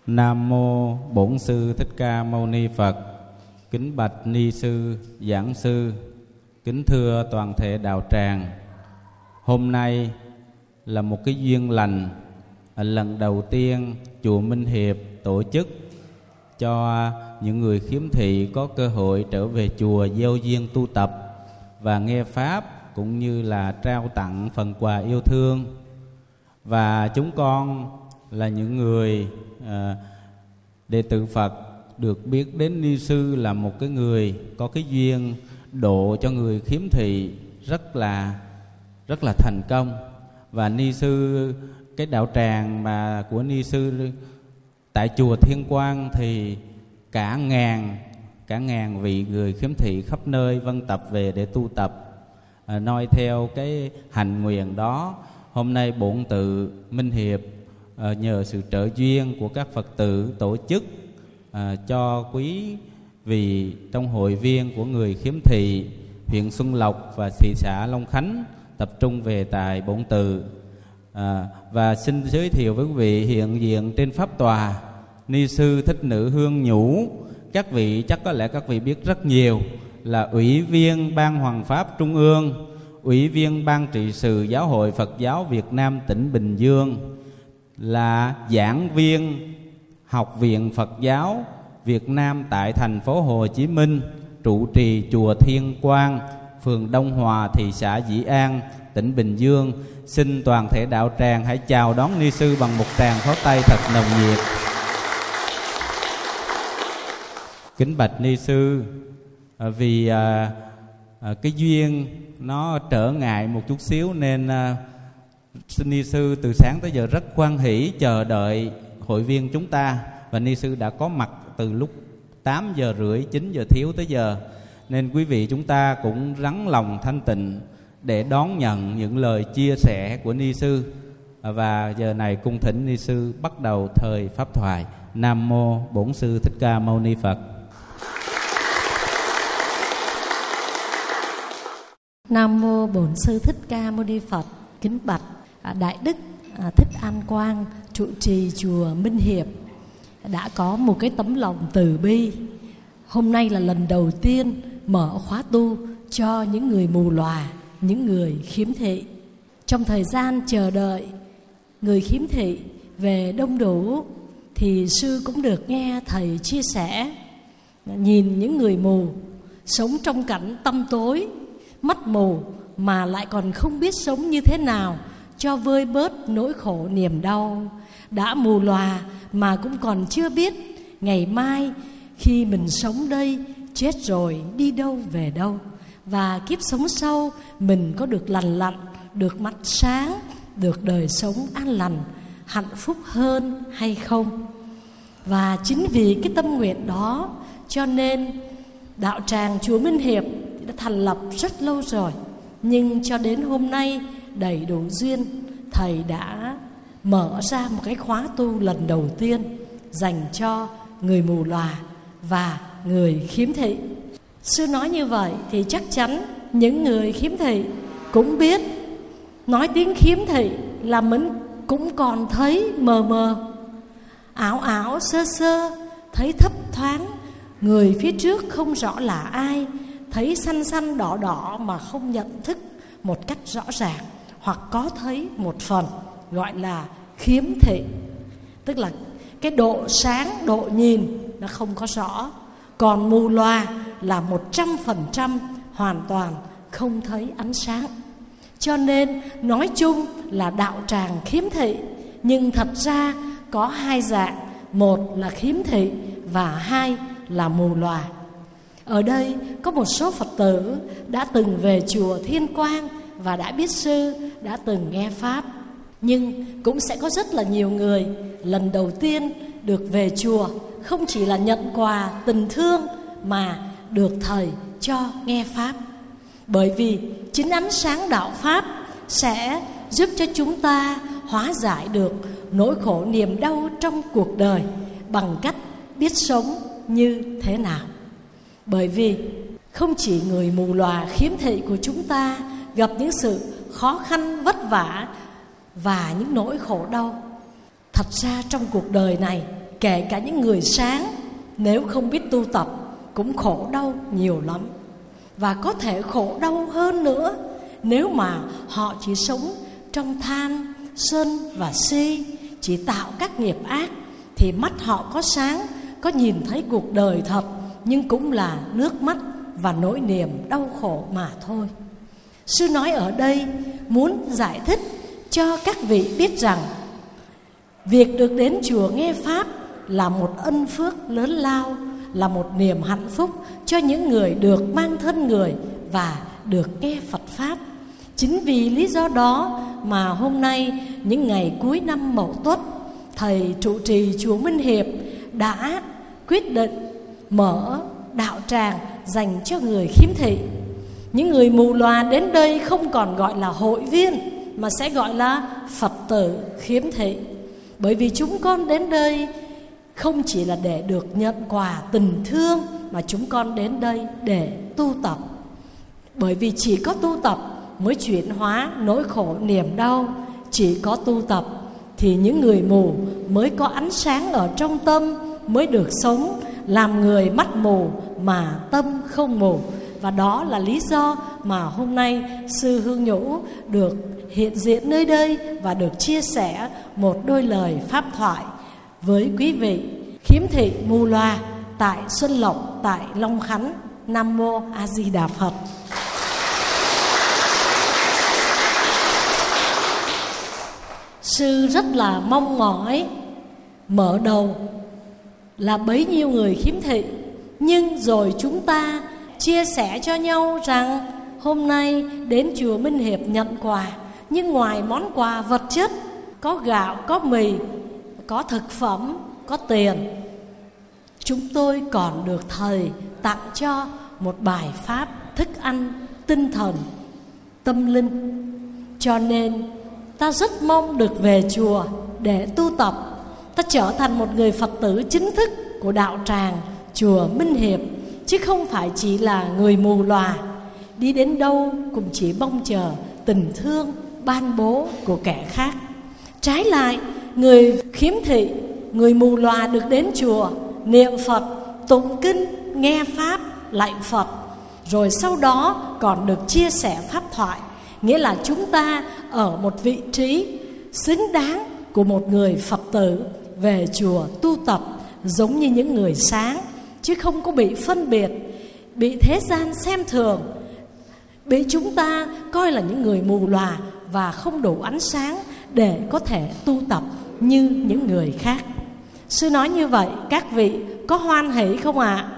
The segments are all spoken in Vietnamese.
Nam mô Bổn Sư Thích Ca Mâu Ni Phật. Kính bạch ni sư, giảng sư, kính thưa toàn thể đạo tràng. Hôm nay là một cái duyên lành, lần đầu tiên chùa Minh Hiệp tổ chức cho những người khiếm thị có cơ hội trở về chùa gieo duyên tu tập và nghe pháp, cũng như là trao tặng phần quà yêu thương. Và chúng con là những người đệ tử Phật được biết đến ni sư là một cái người có cái duyên độ cho người khiếm thị rất là thành công. Và ni sư, cái đạo tràng mà của ni sư tại chùa Thiên Quang thì cả ngàn vị người khiếm thị khắp nơi vân tập về để tu tập. Noi theo cái hành nguyện đó, hôm nay bổn tự Minh Hiệp nhờ sự trợ duyên của các Phật tử tổ chức cho quý vị trong hội viên của người khiếm thị huyện Xuân Lộc và thị xã Long Khánh tập trung về tại bổn tự. Và xin giới thiệu với quý vị hiện diện trên pháp tòa ni sư Thích Nữ Hương Nhũ. Các vị chắc có lẽ các vị biết rất nhiều, là Ủy viên Ban Hoằng Pháp Trung ương, Ủy viên Ban Trị sự Giáo hội Phật giáo Việt Nam tỉnh Bình Dương, là giảng viên Học viện Phật giáo Việt Nam tại thành phố Hồ Chí Minh, trụ trì chùa Thiên Quang, phường Đông Hòa, thị xã Dĩ An, tỉnh Bình Dương. Xin toàn thể đạo tràng hãy chào đón ni sư bằng một tràng pháo tay thật nồng nhiệt. Kính bạch ni sư, vì cái duyên nó trở ngại một chút xíu nên ni sư từ sáng tới giờ rất hoan hỷ chờ đợi hội viên chúng ta, và ni sư đã có mặt từ lúc 8 giờ rưỡi, 9 giờ thiếu tới giờ, nên quý vị chúng ta cũng rắn lòng thanh tịnh để đón nhận những lời chia sẻ của ni sư. Và giờ này cung thỉnh ni sư bắt đầu thời pháp thoại. Nam mô Bổn Sư Thích Ca Mâu Ni Phật. Nam mô Bổn Sư Thích Ca Mâu Ni Phật. Kính bạch Đại Đức Thích An Quang, trụ trì chùa Minh Hiệp, đã có một cái tấm lòng từ bi. Hôm nay là lần đầu tiên mở khóa tu cho những người mù lòa, những người khiếm thị. Trong thời gian chờ đợi người khiếm thị về đông đủ thì sư cũng được nghe thầy chia sẻ, nhìn những người mù sống trong cảnh tăm tối, mắt mù mà lại còn không biết sống như thế nào cho vơi bớt nỗi khổ niềm đau. Đã mù lòa mà cũng còn chưa biết ngày mai khi mình sống đây chết rồi đi đâu về đâu, và kiếp sống sau mình có được lành lặn, được mắt sáng, được đời sống an lành, hạnh phúc hơn hay không. Và chính vì cái tâm nguyện đó cho nên đạo tràng chùa Minh Hiệp đã thành lập rất lâu rồi, nhưng cho đến hôm nay đầy đủ duyên, thầy đã mở ra một cái khóa tu lần đầu tiên dành cho người mù lòa và người khiếm thị. Sư nói như vậy thì chắc chắn những người khiếm thị cũng biết, nói tiếng khiếm thị là mình cũng còn thấy mờ mờ, ảo ảo sơ sơ, thấy thấp thoáng, người phía trước không rõ là ai, thấy xanh xanh đỏ đỏ mà không nhận thức một cách rõ ràng, hoặc có thấy một phần gọi là khiếm thị, tức là cái độ sáng, độ nhìn nó không có rõ. Còn mù loà là 100% hoàn toàn không thấy ánh sáng. Cho nên nói chung là đạo tràng khiếm thị, nhưng thật ra có hai dạng, một là khiếm thị và hai là mù lòa. Ở đây có một số Phật tử đã từng về chùa Thiên Quang và đã biết sư, đã từng nghe pháp. Nhưng cũng sẽ có rất là nhiều người lần đầu tiên được về chùa, không chỉ là nhận quà tình thương mà được thầy cho nghe pháp. Bởi vì chính ánh sáng đạo pháp sẽ giúp cho chúng ta hóa giải được nỗi khổ niềm đau trong cuộc đời bằng cách biết sống như thế nào. Bởi vì không chỉ người mù lòa khiếm thị của chúng ta gặp những sự khó khăn vất vả và những nỗi khổ đau. Thật ra trong cuộc đời này kể cả những người sáng, nếu không biết tu tập cũng khổ đau nhiều lắm. Và có thể khổ đau hơn nữa nếu mà họ chỉ sống trong than, sân và si, chỉ tạo các nghiệp ác, thì mắt họ có sáng, có nhìn thấy cuộc đời thật, nhưng cũng là nước mắt và nỗi niềm đau khổ mà thôi. Sư nói ở đây muốn giải thích cho các vị biết rằng việc được đến chùa nghe Pháp là một ân phước lớn lao, là một niềm hạnh phúc cho những người được mang thân người và được nghe Phật Pháp. Chính vì lý do đó mà hôm nay, những ngày cuối năm Mậu Tuất, Thầy trụ trì chùa Minh Hiệp đã quyết định mở đạo tràng dành cho người khiếm thị. Những người mù lòa đến đây không còn gọi là hội viên, mà sẽ gọi là Phật tử khiếm thị. Bởi vì chúng con đến đây không chỉ là để được nhận quà tình thương, mà chúng con đến đây để tu tập. Bởi vì chỉ có tu tập mới chuyển hóa nỗi khổ niềm đau. Chỉ có tu tập thì những người mù mới có ánh sáng ở trong tâm, mới được sống làm người mắt mù mà tâm không mù. Và đó là lý do mà hôm nay Sư Hương Nhũ được hiện diện nơi đây và được chia sẻ một đôi lời pháp thoại với quý vị khiếm thị mù loà tại Xuân Lộc, tại Long Khánh. Nam Mô A Di Đà Phật. Sư rất là mong mỏi mở đầu là bấy nhiêu người khiếm thị, nhưng rồi chúng ta chia sẻ cho nhau rằng hôm nay đến chùa Minh Hiệp nhận quà, nhưng ngoài món quà vật chất, có gạo, có mì, có thực phẩm, có tiền, chúng tôi còn được Thầy tặng cho một bài pháp thức ăn tinh thần, tâm linh. Cho nên ta rất mong được về chùa để tu tập, ta trở thành một người Phật tử chính thức của đạo tràng chùa Minh Hiệp, chứ không phải chỉ là người mù lòa, đi đến đâu cũng chỉ mong chờ tình thương ban bố của kẻ khác. Trái lại, người khiếm thị, người mù lòa được đến chùa niệm Phật, tụng kinh, nghe Pháp, lạy Phật, rồi sau đó còn được chia sẻ pháp thoại. Nghĩa là chúng ta ở một vị trí xứng đáng của một người Phật tử về chùa tu tập giống như những người sáng, chứ không có bị phân biệt, bị thế gian xem thường, bị chúng ta coi là những người mù lòa và không đủ ánh sáng để có thể tu tập như những người khác. Sư nói như vậy, các vị có hoan hỷ không ạ?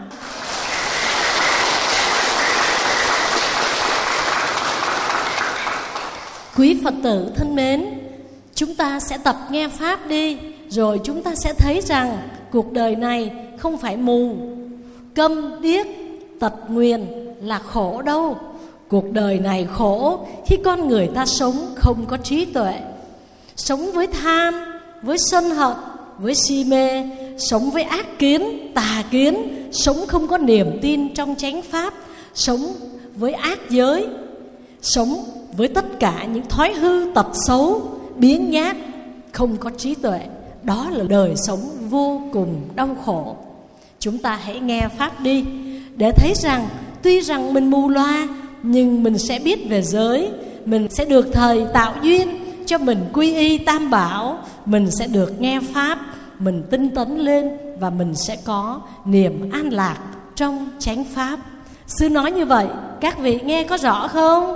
Quý Phật tử thân mến, chúng ta sẽ tập nghe Pháp đi, rồi chúng ta sẽ thấy rằng cuộc đời này không phải mù, câm, điếc, tật nguyền là khổ đâu. Cuộc đời này khổ khi con người ta sống không có trí tuệ, sống với tham, với sân hận, với si mê, sống với ác kiến, tà kiến, sống không có niềm tin trong chánh pháp, sống với ác giới, sống với tất cả những thói hư tật xấu, biếng nhác, không có trí tuệ. Đó là đời sống vô cùng đau khổ. Chúng ta hãy nghe Pháp đi, để thấy rằng tuy rằng mình mù loa, nhưng mình sẽ biết về giới, mình sẽ được Thầy tạo duyên cho mình quy y Tam Bảo, mình sẽ được nghe Pháp, mình tinh tấn lên và mình sẽ có niềm an lạc trong chánh Pháp. Sư nói như vậy, các vị nghe có rõ không?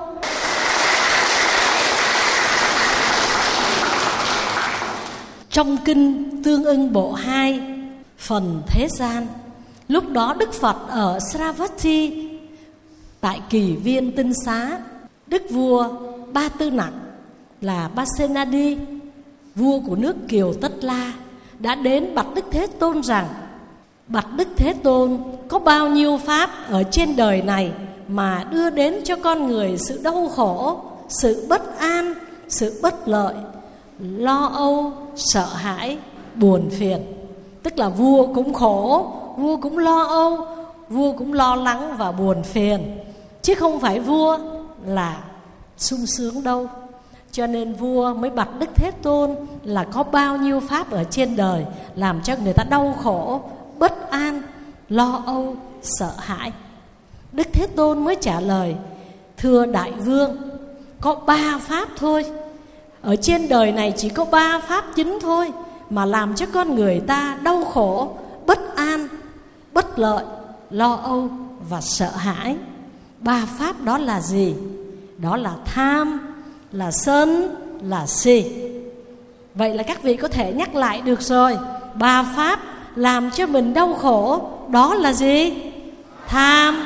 Trong kinh Tương Ưng Bộ 2, phần thế gian, lúc đó Đức Phật ở Saravati, tại Kỳ Viên Tinh Xá, đức vua Ba Tư Nặc là Pasenadi, vua của nước Kiều Tất La, đã đến bạch Đức Thế Tôn rằng: bạch Đức Thế Tôn, có bao nhiêu pháp ở trên đời này mà đưa đến cho con người sự đau khổ, sự bất an, sự bất lợi, lo âu, sợ hãi, buồn phiền. Tức là vua cũng khổ, vua cũng lo âu, vua cũng lo lắng và buồn phiền, chứ không phải vua là sung sướng đâu. Cho nên vua mới bạch Đức Thế Tôn là có bao nhiêu pháp ở trên đời làm cho người ta đau khổ, bất an, lo âu, sợ hãi. Đức Thế Tôn mới trả lời: thưa đại vương, có 3 pháp thôi. Ở trên đời này chỉ có 3 pháp chính thôi mà làm cho con người ta đau khổ, bất an, bất lợi, lo âu và sợ hãi. 3 pháp đó là gì? Đó là tham, là sân, là si. Vậy là các vị có thể nhắc lại được rồi. 3 pháp làm cho mình đau khổ đó là gì? Tham.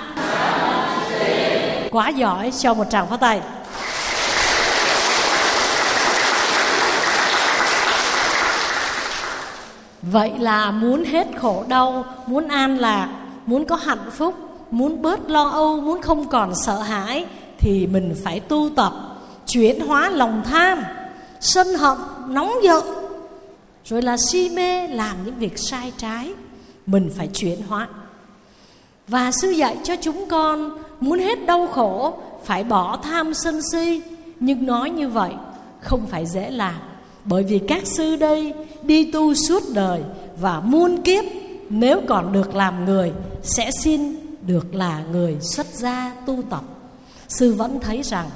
Quá giỏi, cho một tràng pháo tay. Vậy là muốn hết khổ đau, muốn an lạc, muốn có hạnh phúc, muốn bớt lo âu, muốn không còn sợ hãi, thì mình phải tu tập chuyển hóa lòng tham, sân hận, nóng giận, rồi là si mê, làm những việc sai trái. Mình phải chuyển hóa. Và sư dạy cho chúng con muốn hết đau khổ phải bỏ tham sân si. Nhưng nói như vậy không phải dễ làm, bởi vì các sư đây đi tu suốt đời và muôn kiếp, nếu còn được làm người sẽ xin được là người xuất gia tu tập. Sư vẫn thấy rằng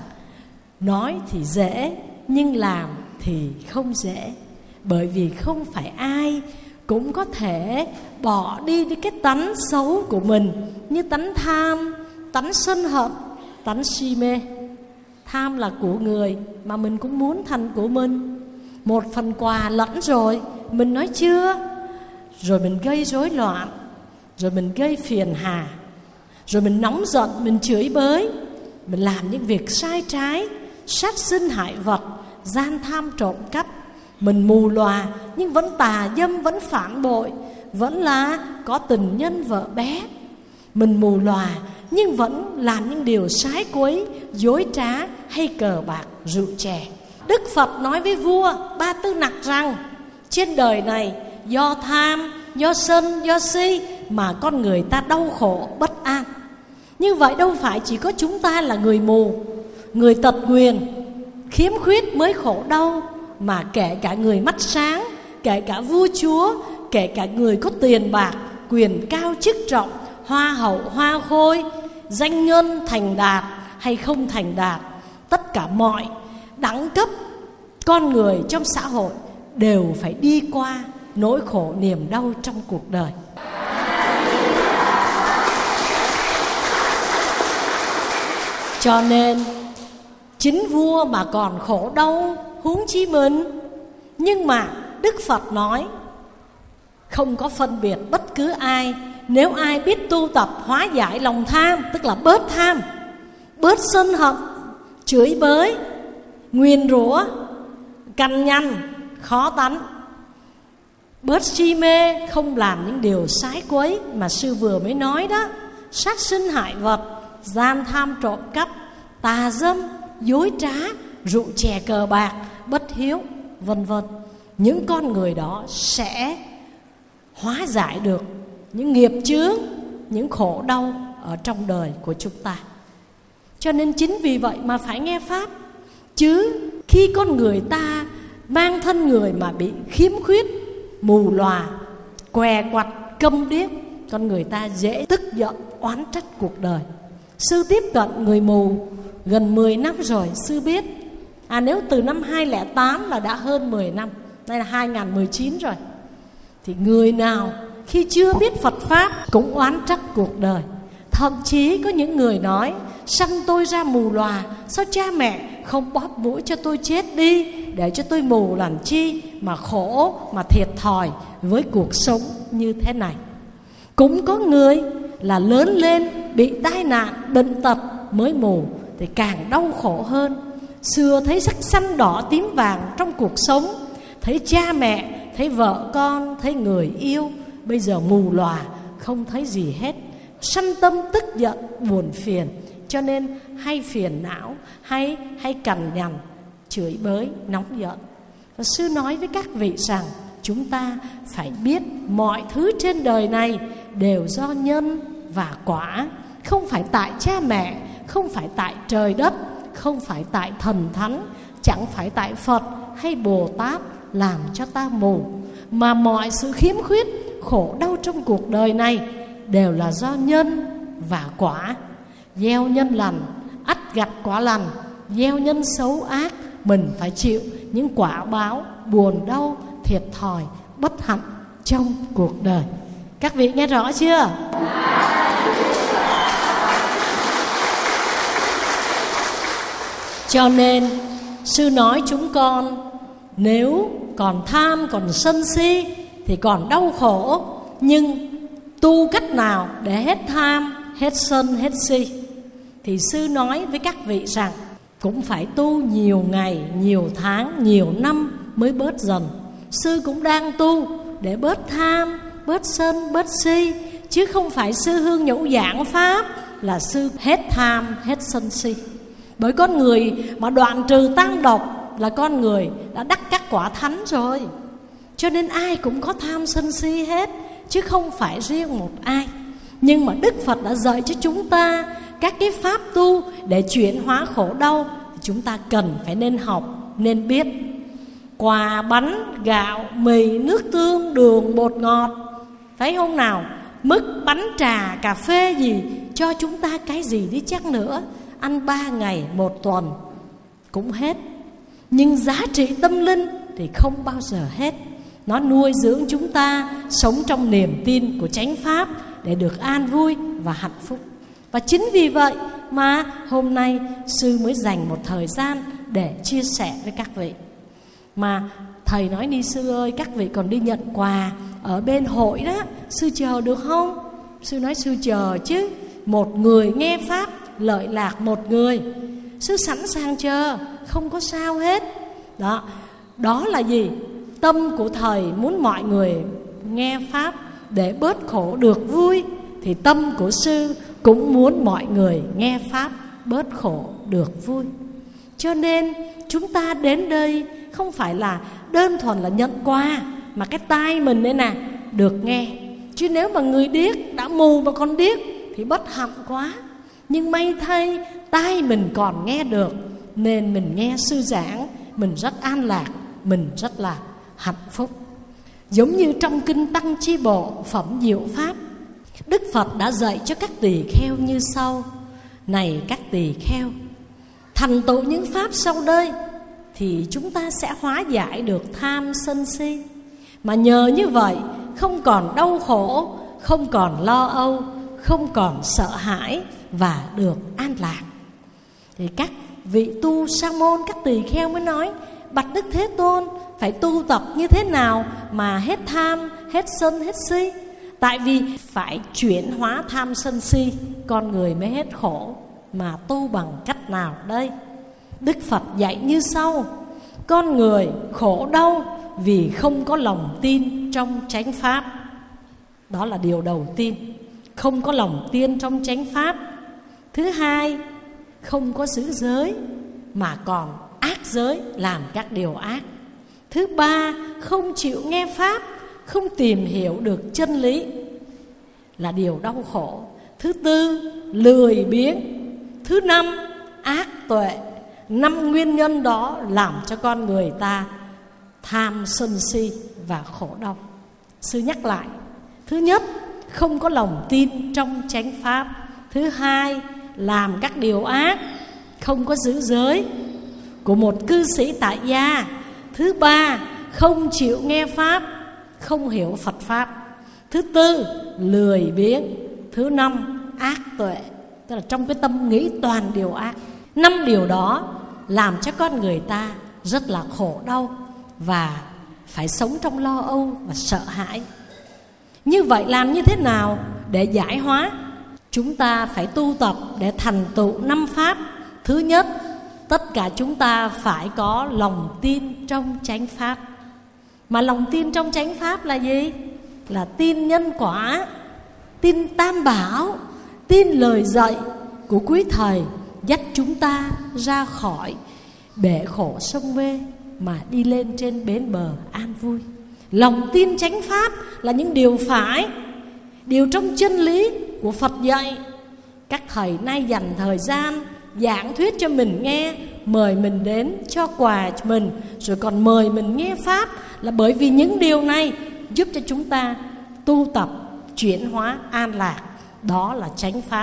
nói thì dễ nhưng làm thì không dễ, bởi vì không phải ai cũng có thể bỏ đi cái tánh xấu của mình, như tánh tham, tánh sân hận, tánh si mê. Tham là của người mà mình cũng muốn thành của mình. Một phần quà lẫn rồi, mình nói chưa, rồi mình gây rối loạn, rồi mình gây phiền hà, rồi mình nóng giận, mình chửi bới, mình làm những việc sai trái, sát sinh hại vật, gian tham trộm cắp. Mình mù lòa nhưng vẫn tà dâm, vẫn phản bội, vẫn là có tình nhân vợ bé. Mình mù lòa nhưng vẫn làm những điều sái quấy, dối trá hay cờ bạc, rượu chè. Đức Phật nói với vua Ba Tư Nặc rằng trên đời này do tham, do sân, do si mà con người ta đau khổ, bất an. Như vậy đâu phải chỉ có chúng ta là người mù, người tật nguyền, khiếm khuyết mới khổ đau, mà kể cả người mắt sáng, kể cả vua chúa, kể cả người có tiền bạc, quyền cao chức trọng, hoa hậu hoa khôi, danh nhân thành đạt hay không thành đạt, tất cả mọi đẳng cấp con người trong xã hội đều phải đi qua nỗi khổ niềm đau trong cuộc đời. Cho nên chính vua mà còn khổ đau, huống chi mình. Nhưng mà Đức Phật nói không có phân biệt bất cứ ai. Nếu ai biết tu tập hóa giải lòng tham, tức là bớt tham, bớt sân hận, chửi bới, nguyền rủa, cằn nhằn, khó tánh, bớt si mê, không làm những điều sái quấy mà sư vừa mới nói đó, sát sinh hại vật, gian tham trộm cắp, tà dâm, dối trá, rượu chè cờ bạc, bất hiếu, vân vân. Những con người đó sẽ hóa giải được những nghiệp chướng, những khổ đau ở trong đời của chúng ta. Cho nên chính vì vậy mà phải nghe Pháp. Chứ khi con người ta mang thân người mà bị khiếm khuyết, mù lòa, què quặt, câm điếc, con người ta dễ tức giận, oán trách cuộc đời. Sư tiếp cận người mù gần 10 năm rồi, sư biết. Nếu từ năm 2008 là đã hơn 10 năm, đây là 2019 rồi. Thì người nào khi chưa biết Phật Pháp cũng oán trách cuộc đời. Thậm chí có những người nói: sanh tôi ra mù lòa, sao cha mẹ không bóp mũi cho tôi chết đi, để cho tôi mù làm chi mà khổ, mà thiệt thòi với cuộc sống như thế này. Cũng có người là lớn lên bị tai nạn, bệnh tật mới mù thì càng đau khổ hơn. Xưa thấy sắc xanh đỏ tím vàng trong cuộc sống, thấy cha mẹ, thấy vợ con, thấy người yêu, bây giờ mù lòa không thấy gì hết, sanh tâm tức giận, buồn phiền, cho nên hay phiền não, hay cằn nhằn, chửi bới, nóng giận. Và sư nói với các vị rằng chúng ta phải biết mọi thứ trên đời này đều do nhân và quả, không phải tại cha mẹ, không phải tại trời đất, không phải tại thần thánh, chẳng phải tại Phật hay Bồ Tát làm cho ta mù, mà mọi sự khiếm khuyết, khổ đau trong cuộc đời này đều là do nhân và quả. Gieo nhân lành, ắt gặt quả lành. Gieo nhân xấu ác, mình phải chịu những quả báo buồn đau, thiệt thòi, bất hạnh trong cuộc đời. Các vị nghe rõ chưa? Cho nên sư nói chúng con, nếu còn tham, còn sân si thì còn đau khổ. Nhưng tu cách nào để hết tham, hết sân, hết si? Thì sư nói với các vị rằng cũng phải tu nhiều ngày, nhiều tháng, nhiều năm mới bớt dần. Sư cũng đang tu để bớt tham, bớt sân, bớt si, chứ không phải sư Hương Nhũ giảng pháp là sư hết tham, hết sân si. Bởi con người mà đoạn trừ tăng độc là con người đã đắc các quả thánh rồi. Cho nên ai cũng có tham sân si hết, chứ không phải riêng một ai. Nhưng mà Đức Phật đã dạy cho chúng ta các cái pháp tu để chuyển hóa khổ đau, chúng ta cần phải nên học, nên biết. Quà, bánh, gạo, mì, nước tương, đường, bột ngọt, phải không nào? Mứt, bánh, trà, cà phê gì, cho chúng ta cái gì đi chắc nữa, ăn 3 ngày, 1 tuần cũng hết. Nhưng giá trị tâm linh thì không bao giờ hết. Nó nuôi dưỡng chúng ta sống trong niềm tin của chánh pháp để được an vui và hạnh phúc. Và chính vì vậy mà hôm nay sư mới dành một thời gian để chia sẻ với các vị. Mà thầy nói ni sư ơi, các vị còn đi nhận quà ở bên hội đó, sư chờ được không? Sư nói sư chờ chứ. Một người nghe pháp lợi lạc một người, sư sẵn sàng chờ, không có sao hết. Đó là gì? Tâm của thầy muốn mọi người nghe pháp để bớt khổ được vui, thì tâm của sư cũng muốn mọi người nghe pháp bớt khổ được vui. Cho nên chúng ta đến đây không phải là đơn thuần là nhận quà, mà cái tai mình đây nè được nghe. Chứ nếu mà người điếc đã mù mà còn điếc thì bất hạnh quá. Nhưng may thay tai mình còn nghe được, nên mình nghe sư giảng, mình rất an lạc, mình rất là hạnh phúc. Giống như trong kinh Tăng Chi Bộ phẩm Diệu Pháp, Đức Phật đã dạy cho các tỳ kheo như sau: này các tỳ kheo, thành tựu những pháp sau đây thì chúng ta sẽ hóa giải được tham sân si. Mà nhờ như vậy không còn đau khổ, không còn lo âu, không còn sợ hãi và được an lạc. Thì các vị tu sa môn, các tỳ kheo mới nói: bạch Đức Thế Tôn, phải tu tập như thế nào mà hết tham, hết sân, hết si? Tại vì phải chuyển hóa tham sân si, con người mới hết khổ. Mà tu bằng cách nào đây? Đức Phật dạy như sau: con người khổ đau vì không có lòng tin trong chánh pháp. Đó là điều đầu tiên, không có lòng tin trong chánh pháp. Thứ hai, không có giữ giới mà còn ác giới, làm các điều ác. Thứ ba, không chịu nghe pháp, không tìm hiểu được chân lý, là điều đau khổ. Thứ tư, lười biếng. Thứ năm, ác tuệ. 5 nguyên nhân đó làm cho con người ta tham sân si và khổ đau. Sư nhắc lại: thứ nhất, không có lòng tin trong chánh pháp. Thứ hai, làm các điều ác, không có giữ giới của một cư sĩ tại gia. Thứ ba, không chịu nghe pháp, không hiểu Phật pháp. Thứ tư, lười biếng. Thứ năm, ác tuệ, tức là trong cái tâm nghĩ toàn điều ác. 5 điều đó làm cho con người ta rất là khổ đau và phải sống trong lo âu và sợ hãi. Như vậy làm như thế nào để giải hóa? Chúng ta phải tu tập để thành tựu 5 pháp. Thứ nhất, tất cả chúng ta phải có lòng tin trong chánh pháp. Mà lòng tin trong chánh pháp là gì? Là tin nhân quả, tin tam bảo, tin lời dạy của quý thầy dắt chúng ta ra khỏi bể khổ sông mê mà đi lên trên bến bờ an vui. Lòng tin chánh pháp là những điều phải, điều trong chân lý của Phật dạy. Các thầy nay dành thời gian giảng thuyết cho mình nghe mời mình đến cho quà mình, rồi còn mời mình nghe Pháp, là bởi vì những điều này giúp cho chúng ta tu tập, chuyển hóa, an lạc. Đó là chánh Pháp.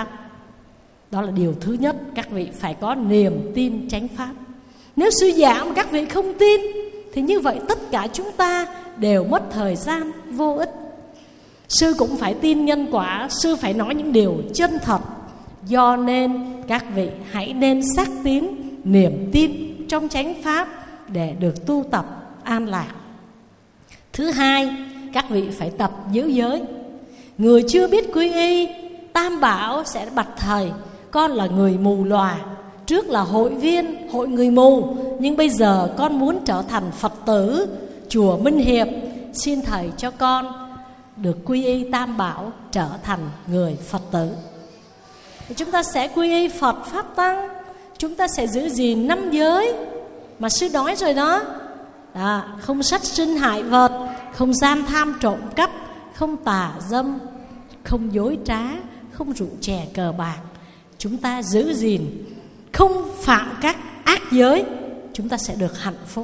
Đó là điều thứ nhất, các vị phải có niềm tin chánh Pháp. Nếu sư giảng mà các vị không tin thì như vậy tất cả chúng ta đều mất thời gian vô ích. Sư cũng phải tin nhân quả, sư phải nói những điều chân thật. Do nên các vị hãy nên xác tín niềm tin trong chánh Pháp để được tu tập an lạc. Thứ hai, các vị phải tập giữ giới. Người chưa biết quy y, Tam Bảo sẽ bạch thầy: con là người mù lòa, trước là hội viên, hội người mù, nhưng bây giờ con muốn trở thành Phật tử chùa Minh Hiệp, xin thầy cho con được quy y Tam Bảo, trở thành người Phật tử. Chúng ta sẽ quy y Phật Pháp Tăng, chúng ta sẽ giữ gìn 5 giới mà sư nói rồi đó. Không sát sinh hại vật, không gian tham trộm cắp, không tà dâm, không dối trá, không rượu chè cờ bạc. Chúng ta giữ gìn, không phạm các ác giới, chúng ta sẽ được hạnh phúc.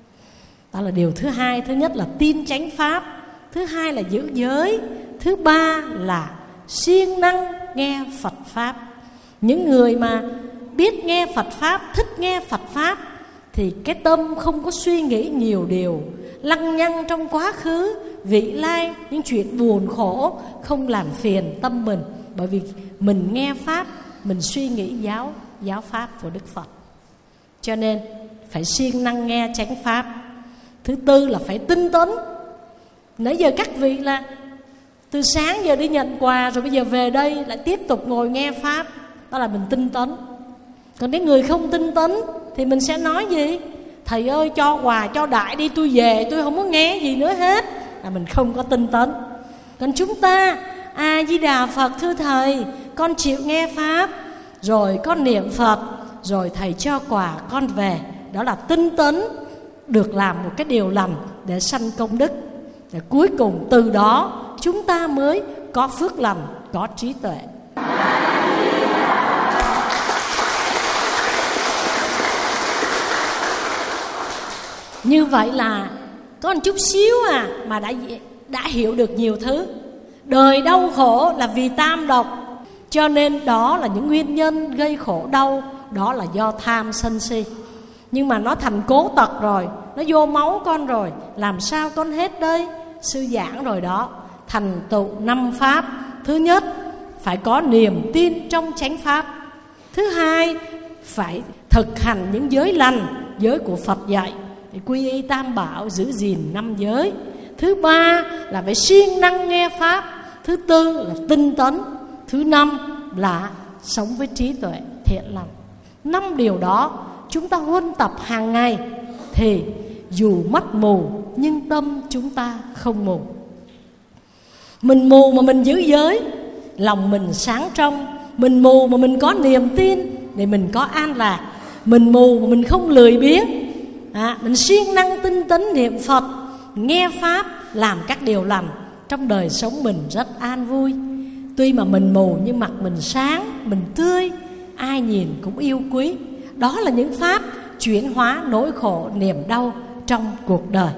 Đó là điều thứ hai. Thứ nhất là tin chánh Pháp, thứ hai là giữ giới, thứ ba là siêng năng nghe Phật Pháp. Những người mà biết nghe Phật Pháp, thích nghe Phật Pháp, thì cái tâm không có suy nghĩ nhiều điều lăng nhăng trong quá khứ, vị lai, những chuyện buồn khổ, không làm phiền tâm mình. Bởi vì mình nghe Pháp, mình suy nghĩ giáo Pháp của Đức Phật. Cho nên phải siêng năng nghe chánh Pháp. Thứ tư là phải tinh tấn. Nãy giờ các vị là từ sáng giờ đi nhận quà, rồi bây giờ về đây lại tiếp tục ngồi nghe Pháp. Đó là mình tinh tấn. Còn nếu người không tinh tấn thì mình sẽ nói gì? Thầy ơi cho quà cho đại đi, tôi về tôi không có nghe gì nữa hết. Là mình không có tinh tấn. Còn chúng ta A Di Đà Phật, thưa thầy, con chịu nghe Pháp, rồi con niệm Phật, rồi thầy cho quà con về. Đó là tinh tấn, được làm một cái điều lành để sanh công đức. Để cuối cùng từ đó chúng ta mới có phước lành, có trí tuệ. Như vậy là có một chút xíu mà đã hiểu được nhiều thứ. Đời đau khổ là vì tam độc, cho nên đó là những nguyên nhân gây khổ đau. Đó là do tham sân si. Nhưng mà nó thành cố tật rồi, nó vô máu con rồi, làm sao con hết đây? Sư giảng rồi đó. Thành tựu 5 Pháp. Thứ nhất, phải có niềm tin trong chánh Pháp. Thứ hai, phải thực hành những giới lành, giới của Phật dạy, để quy y Tam Bảo, giữ gìn 5 giới. Thứ ba là phải siêng năng nghe Pháp. Thứ tư là tinh tấn. Thứ năm là sống với trí tuệ thiện lành. 5 điều đó chúng ta huân tập hàng ngày, thì dù mắt mù nhưng tâm chúng ta không mù. Mình mù mà mình giữ giới, lòng mình sáng trong. Mình mù mà mình có niềm tin để mình có an lạc. Mình mù mà mình không lười biếng, mình siêng năng tinh tấn niệm Phật, nghe Pháp, làm các điều lành, trong đời sống mình rất an vui. Tuy mà mình mù nhưng mặt mình sáng, mình tươi, ai nhìn cũng yêu quý. Đó là những Pháp chuyển hóa nỗi khổ niềm đau trong cuộc đời.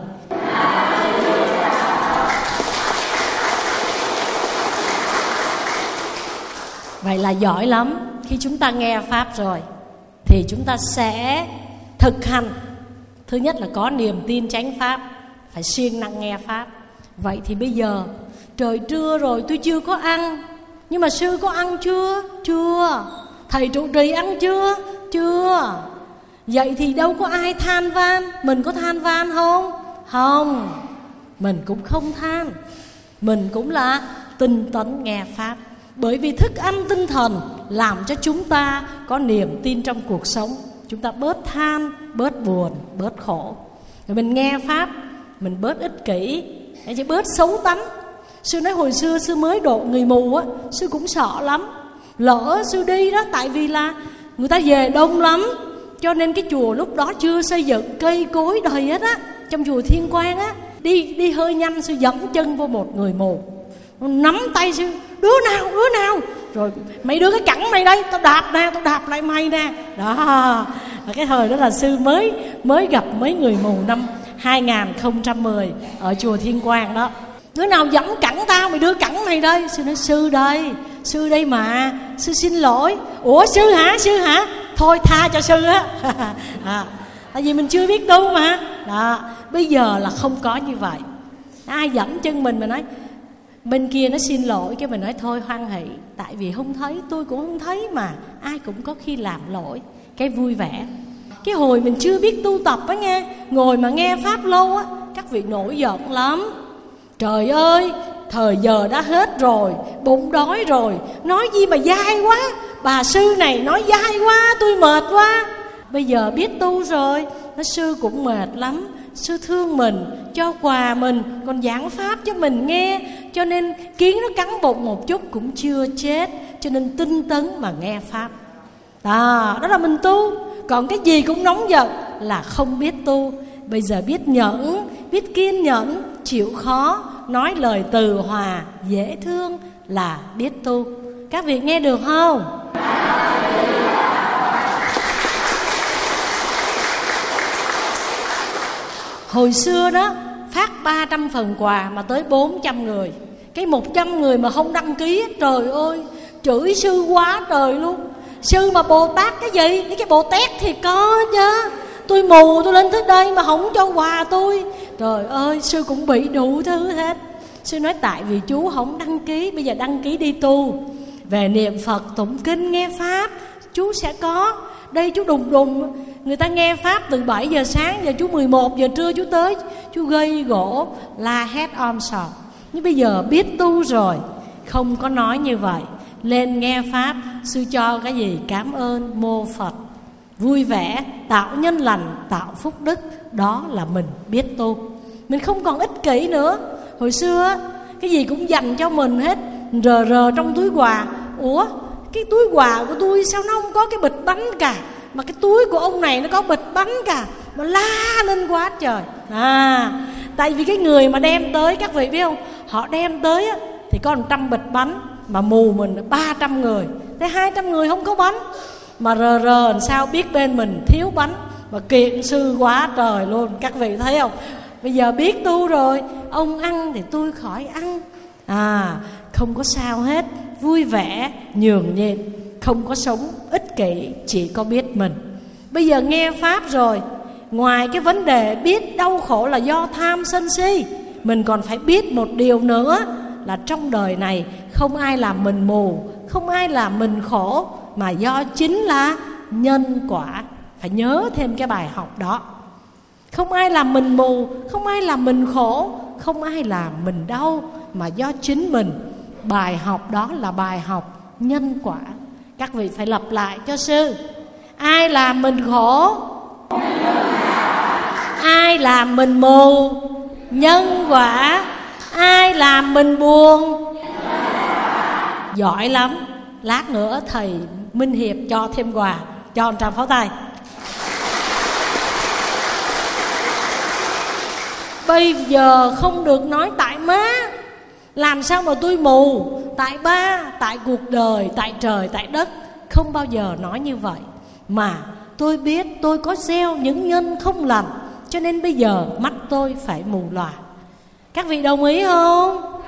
Vậy là giỏi lắm. Khi chúng ta nghe Pháp rồi thì chúng ta sẽ thực hành. Thứ nhất là có niềm tin chánh Pháp, phải siêng năng nghe Pháp. Vậy thì bây giờ trời trưa rồi, tôi chưa có ăn. Nhưng mà sư có ăn chưa? Chưa. Thầy trụ trì ăn chưa? Chưa. Vậy thì đâu có ai than van. Mình có than van không? Không. Mình cũng không than. Mình cũng là tinh tấn nghe Pháp. Bởi vì thức ăn tinh thần làm cho chúng ta có niềm tin trong cuộc sống. Chúng ta bớt than, bớt buồn, bớt khổ. Rồi mình nghe Pháp, mình bớt ích kỷ, chứ bớt xấu tánh. Sư nói hồi xưa sư mới độ người mù á, sư cũng sợ lắm. Lỡ sư đi đó, tại vì là người ta về đông lắm, cho nên cái chùa lúc đó chưa xây dựng, cây cối đầy hết á. Trong chùa Thiên Quang á, đi hơi nhanh, sư dẫm chân vô một người mù, nắm tay sư: đứa nào, rồi mày đưa cái cẳng mày đây, tao đạp nè, tao đạp lại mày nè. Đó, Và cái thời đó là sư mới gặp mấy người mù năm 2010 ở chùa Thiên Quang đó. Đứa nào dẫn cẳng tao, mày đưa cẳng này đây. Sư nói sư đây mà, sư xin lỗi. Ủa sư hả? Thôi tha cho sư á. Tại vì mình chưa biết tu mà đó. Bây giờ là không có như vậy. Ai dẫn chân mình nói bên kia nó xin lỗi, cái mình nói thôi hoan hỷ, tại vì không thấy, tôi cũng không thấy mà, ai cũng có khi làm lỗi. Cái vui vẻ. Cái hồi mình chưa biết tu tập á nghe, ngồi mà nghe pháp lâu á, các vị nổi giận lắm. Trời ơi, thời giờ đã hết rồi, bụng đói rồi, nói gì mà dai quá, bà sư này nói dai quá, tôi mệt quá. Bây giờ biết tu rồi, nó sư cũng mệt lắm, sư thương mình, cho quà mình, còn giảng pháp cho mình nghe. Cho nên kiến nó cắn bụng một chút cũng chưa chết, cho nên tinh tấn mà nghe pháp. Đó là mình tu. Còn cái gì cũng nóng giận là không biết tu. Bây giờ biết nhẫn, biết kiên nhẫn, chịu khó, nói lời từ hòa, dễ thương là biết tu. Các vị nghe được không? Hồi xưa đó phát 300 phần quà mà tới 400 người. Cái 100 người mà không đăng ký, trời ơi, chửi sư quá trời luôn. Sư mà Bồ Tát cái gì? Cái Bồ Tát thì có chứ. Tôi mù tôi lên tới đây mà không cho quà tôi. Trời ơi, sư cũng bị đủ thứ hết. Sư nói tại vì chú không đăng ký, bây giờ đăng ký đi tu. Về niệm Phật, tụng kinh, nghe pháp, chú sẽ có. Đây chú đùng, người ta nghe pháp từ 7 giờ sáng, giờ chú 11 giờ trưa chú tới, chú gây gỗ, la hét om sòm. Nhưng bây giờ biết tu rồi, không có nói như vậy. Lên nghe pháp, sư cho cái gì? Cảm ơn mô Phật. Vui vẻ, tạo nhân lành, tạo phúc đức. Đó là mình biết tu. Mình không còn ích kỷ nữa. Hồi xưa cái gì cũng dành cho mình hết, rờ trong túi quà. Ủa, cái túi quà của tôi sao nó không có cái bịch bánh cả, mà cái túi của ông này nó có bịch bánh cả, mà la lên quá trời. Tại vì cái người mà đem tới, các vị biết không, họ đem tới á, thì có 100 bịch bánh, mà mù mình 300 người, thế 200 người không có bánh. Mà rờ làm sao biết bên mình thiếu bánh, mà kiện sư quá trời luôn. Các vị thấy không? Bây giờ biết tu rồi, ông ăn thì tôi khỏi ăn. Không có sao hết. Vui vẻ, nhường nhịn, không có sống ích kỷ, chỉ có biết mình. Bây giờ nghe pháp rồi, ngoài cái vấn đề biết đau khổ là do tham sân si, mình còn phải biết một điều nữa, là trong đời này không ai làm mình mù, không ai làm mình khổ, mà do chính là nhân quả. Phải nhớ thêm cái bài học đó. Không ai làm mình mù, không ai làm mình khổ, không ai làm mình đau, mà do chính mình. Bài học đó là bài học nhân quả. Các vị phải lặp lại cho sư. Ai làm mình khổ? Ai làm mình mù? Nhân quả. Ai làm mình buồn? Giỏi lắm. Lát nữa thầy Minh Hiệp cho thêm quà. Cho một tràng pháo tay. Bây giờ không được nói tại má. Làm sao mà tôi mù? Tại ba, tại cuộc đời, tại trời, tại đất. Không bao giờ nói như vậy. Mà tôi biết tôi có gieo những nhân không lành, cho nên bây giờ mắt tôi phải mù lòa. Các vị đồng ý không?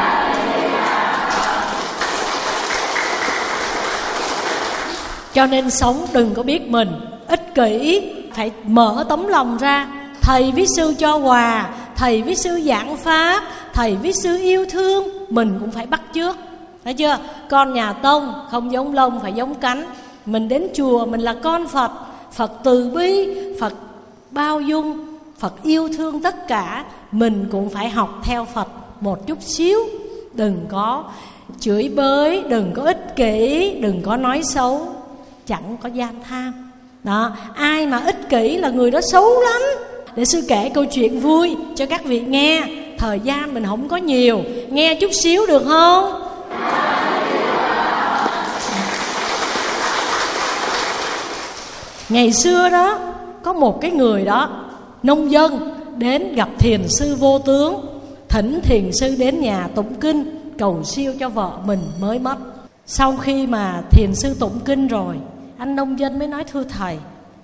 Cho nên sống đừng có biết mình ích kỷ, phải mở tấm lòng ra. Thầy với sư cho quà, thầy với sư giảng pháp, thầy với sư yêu thương, mình cũng phải bắt chước. Thấy chưa? Con nhà Tông không giống lông, phải giống cánh. Mình đến chùa, mình là con Phật. Phật từ bi, Phật bao dung, Phật yêu thương tất cả. Mình cũng phải học theo Phật một chút xíu. Đừng có chửi bới, đừng có ích kỷ, đừng có nói xấu, chẳng có gian tham. Đó, ai mà ích kỷ là người đó xấu lắm. Để sư kể câu chuyện vui cho các vị nghe. Thời gian mình không có nhiều, nghe chút xíu được không? Ngày xưa đó, có một cái người đó, nông dân, đến gặp thiền sư Vô Tướng, thỉnh thiền sư đến nhà tụng kinh, cầu siêu cho vợ mình mới mất. Sau khi mà thiền sư tụng kinh rồi, anh nông dân mới nói: thưa thầy,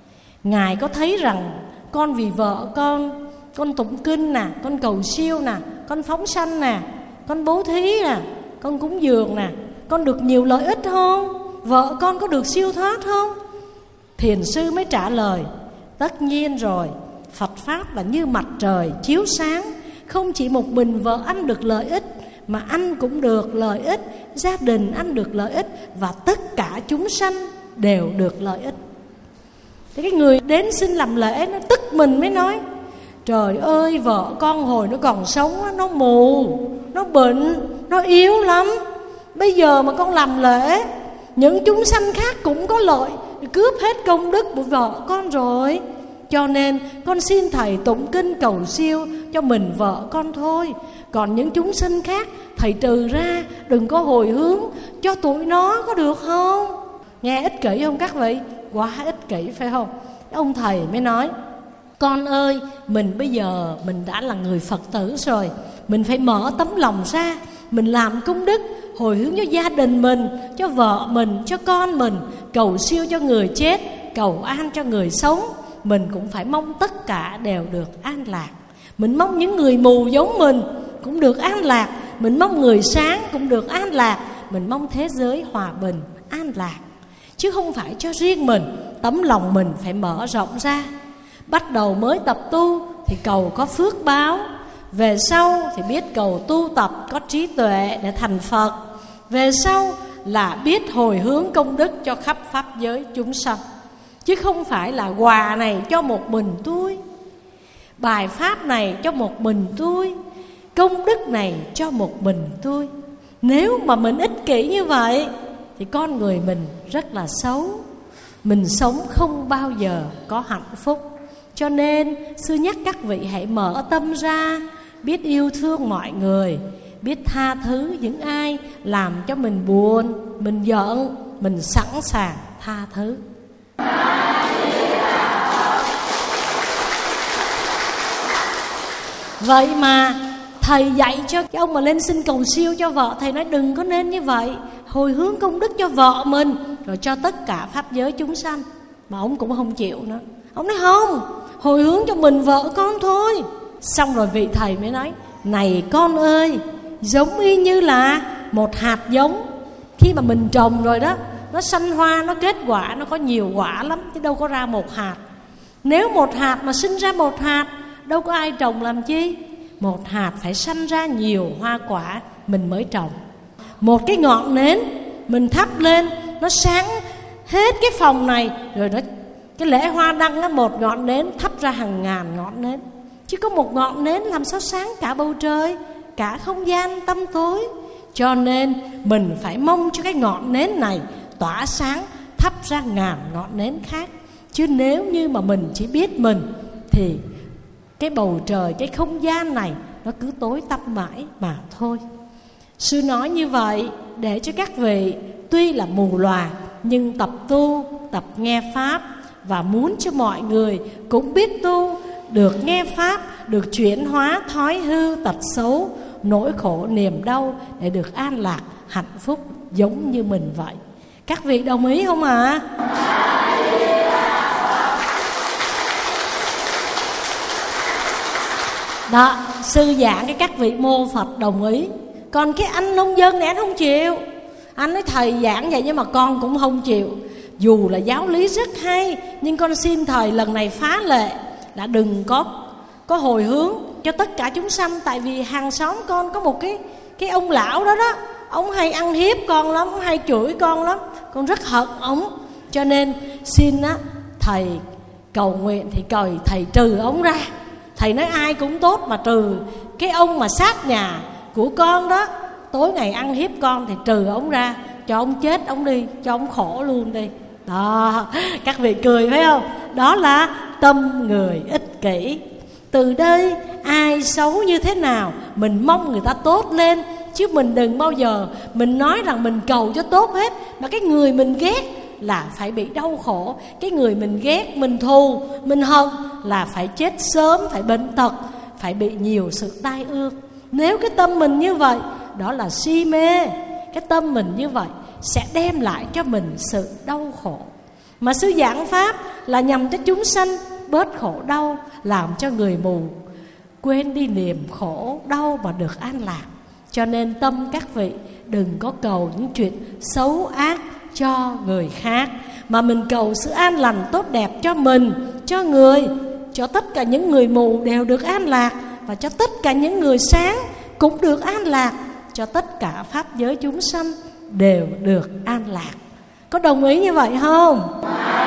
Ngài có thấy rằng con vì vợ con tụng kinh nè, con cầu siêu nè, con phóng sanh nè, con bố thí nè, con cúng dường nè, con được nhiều lợi ích không? Vợ con có được siêu thoát không? Thiền sư mới trả lời: tất nhiên rồi, Phật Pháp là như mặt trời chiếu sáng. Không chỉ một mình vợ anh được lợi ích, mà anh cũng được lợi ích, gia đình anh được lợi ích, và tất cả chúng sanh đều được lợi ích. Thì cái người đến xin làm lễ nó tức mình mới nói: trời ơi, vợ con hồi nó còn sống nó mù, nó bệnh, nó yếu lắm. Bây giờ mà con làm lễ, những chúng sanh khác cũng có lợi, cướp hết công đức của vợ con rồi. Cho nên con xin thầy tụng kinh cầu siêu cho mình vợ con thôi. Còn những chúng sanh khác thầy trừ ra, đừng có hồi hướng cho tụi nó, có được không? Nghe ích kỷ không các vị? Quá ích kỷ phải không? Ông thầy mới nói: con ơi, mình bây giờ mình đã là người Phật tử rồi, mình phải mở tấm lòng ra, mình làm công đức, hồi hướng cho gia đình mình, cho vợ mình, cho con mình, cầu siêu cho người chết, cầu an cho người sống. Mình cũng phải mong tất cả đều được an lạc. Mình mong những người mù giống mình cũng được an lạc, mình mong người sáng cũng được an lạc, mình mong thế giới hòa bình, an lạc, chứ không phải cho riêng mình. Tấm lòng mình phải mở rộng ra. Bắt đầu mới tập tu thì cầu có phước báo, về sau thì biết cầu tu tập có trí tuệ để thành Phật, về sau là biết hồi hướng công đức cho khắp pháp giới chúng sanh. Chứ không phải là quà này cho một mình tôi, bài pháp này cho một mình tôi, công đức này cho một mình tôi. Nếu mà mình ích kỷ như vậy thì con người mình rất là xấu. Mình sống không bao giờ có hạnh phúc. Cho nên sư nhắc các vị hãy mở tâm ra, biết yêu thương mọi người, biết tha thứ những ai làm cho mình buồn, mình giận, mình sẵn sàng tha thứ. Vậy mà thầy dạy cho cái ông mà lên xin cầu siêu cho vợ, thầy nói đừng có nên như vậy, hồi hướng công đức cho vợ mình rồi cho tất cả pháp giới chúng sanh. Mà ông cũng không chịu nữa. Ông nói không, hồi hướng cho mình vợ con thôi. Xong rồi vị thầy mới nói: này con ơi, giống y như là một hạt giống. Khi mà mình trồng rồi đó, nó sanh hoa, nó kết quả, nó có nhiều quả lắm, chứ đâu có ra một hạt. Nếu một hạt mà sinh ra một hạt, đâu có ai trồng làm chi. Một hạt phải sanh ra nhiều hoa quả mình mới trồng. Một cái ngọn nến mình thắp lên, nó sáng hết cái phòng này, rồi nó cái lễ hoa đăng á, một ngọn nến thắp ra hàng ngàn ngọn nến. Chứ có một ngọn nến làm sao sáng cả bầu trời, cả không gian tăm tối. Cho nên mình phải mong cho cái ngọn nến này tỏa sáng, thắp ra ngàn ngọn nến khác. Chứ nếu như mà mình chỉ biết mình thì cái bầu trời, cái không gian này nó cứ tối tăm mãi mà thôi. Sư nói như vậy để cho các vị tuy là mù lòa nhưng tập tu, tập nghe Pháp, và muốn cho mọi người cũng biết tu, được nghe Pháp, được chuyển hóa thói hư tật xấu, nỗi khổ niềm đau để được an lạc, hạnh phúc giống như mình vậy. Các vị đồng ý không ạ? Đó, sư giảng cái các vị mô Phật đồng ý. Còn cái anh nông dân này anh không chịu. Anh nói thầy giảng vậy nhưng mà con cũng không chịu. Dù là giáo lý rất hay, nhưng con xin thầy lần này phá lệ là đừng có hồi hướng cho tất cả chúng sanh. Tại vì hàng xóm con có một cái ông lão đó đó, ông hay ăn hiếp con lắm, ông hay chửi con lắm, con rất hận ông. Cho nên xin á, thầy cầu nguyện thì thầy trừ ông ra. Thầy nói ai cũng tốt mà trừ cái ông mà sát nhà của con đó, tối ngày ăn hiếp con thì trừ ông ra, cho ông chết ông đi, cho ông khổ luôn đi. Đó, các vị cười phải không? Đó là tâm người ích kỷ. Từ đây ai xấu như thế nào mình mong người ta tốt lên, chứ mình đừng bao giờ mình nói rằng mình cầu cho tốt hết, mà cái người mình ghét là phải bị đau khổ. Cái người mình ghét, mình thù, mình hận là phải chết sớm, phải bệnh tật, phải bị nhiều sự tai ương. Nếu cái tâm mình như vậy, đó là si mê. Cái tâm mình như vậy sẽ đem lại cho mình sự đau khổ. Mà sư giảng pháp là nhằm cho chúng sanh bớt khổ đau, làm cho người mù quên đi niềm khổ đau mà được an lạc. Cho nên tâm các vị đừng có cầu những chuyện xấu ác cho người khác, mà mình cầu sự an lành tốt đẹp cho mình, cho người, cho tất cả những người mù đều được an lạc, và cho tất cả những người sáng cũng được an lạc, cho tất cả pháp giới chúng sanh đều được an lạc. Có đồng ý như vậy không?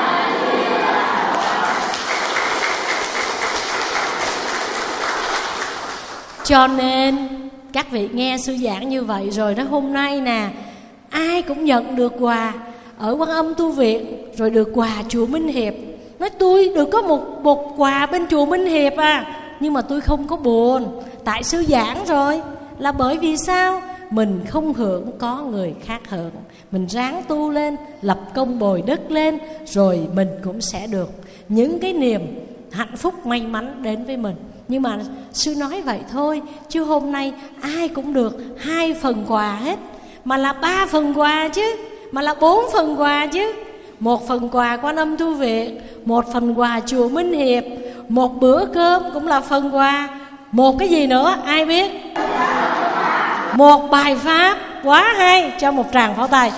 Cho nên các vị nghe sư giảng như vậy rồi đó, hôm nay nè, ai cũng nhận được quà ở Quan Âm Tu Viện, rồi được quà chùa Minh Hiệp. Nói tôi được có một quà bên chùa Minh Hiệp nhưng mà tôi không có buồn, tại sư giảng rồi. Là bởi vì sao? Mình không hưởng, có người khác hưởng. Mình ráng tu lên, lập công bồi đức lên, rồi mình cũng sẽ được những cái niềm hạnh phúc may mắn đến với mình. Nhưng mà sư nói vậy thôi, chứ hôm nay ai cũng được 2 phần quà hết, mà là 3 phần quà chứ, mà là 4 phần quà chứ. 1 phần quà Quan Âm Tu Viện, 1 phần quà chùa Minh Hiệp, 1 bữa cơm cũng là phần quà, 1 cái gì nữa ai biết? 1 bài pháp. Quá hay, cho một tràng pháo tay.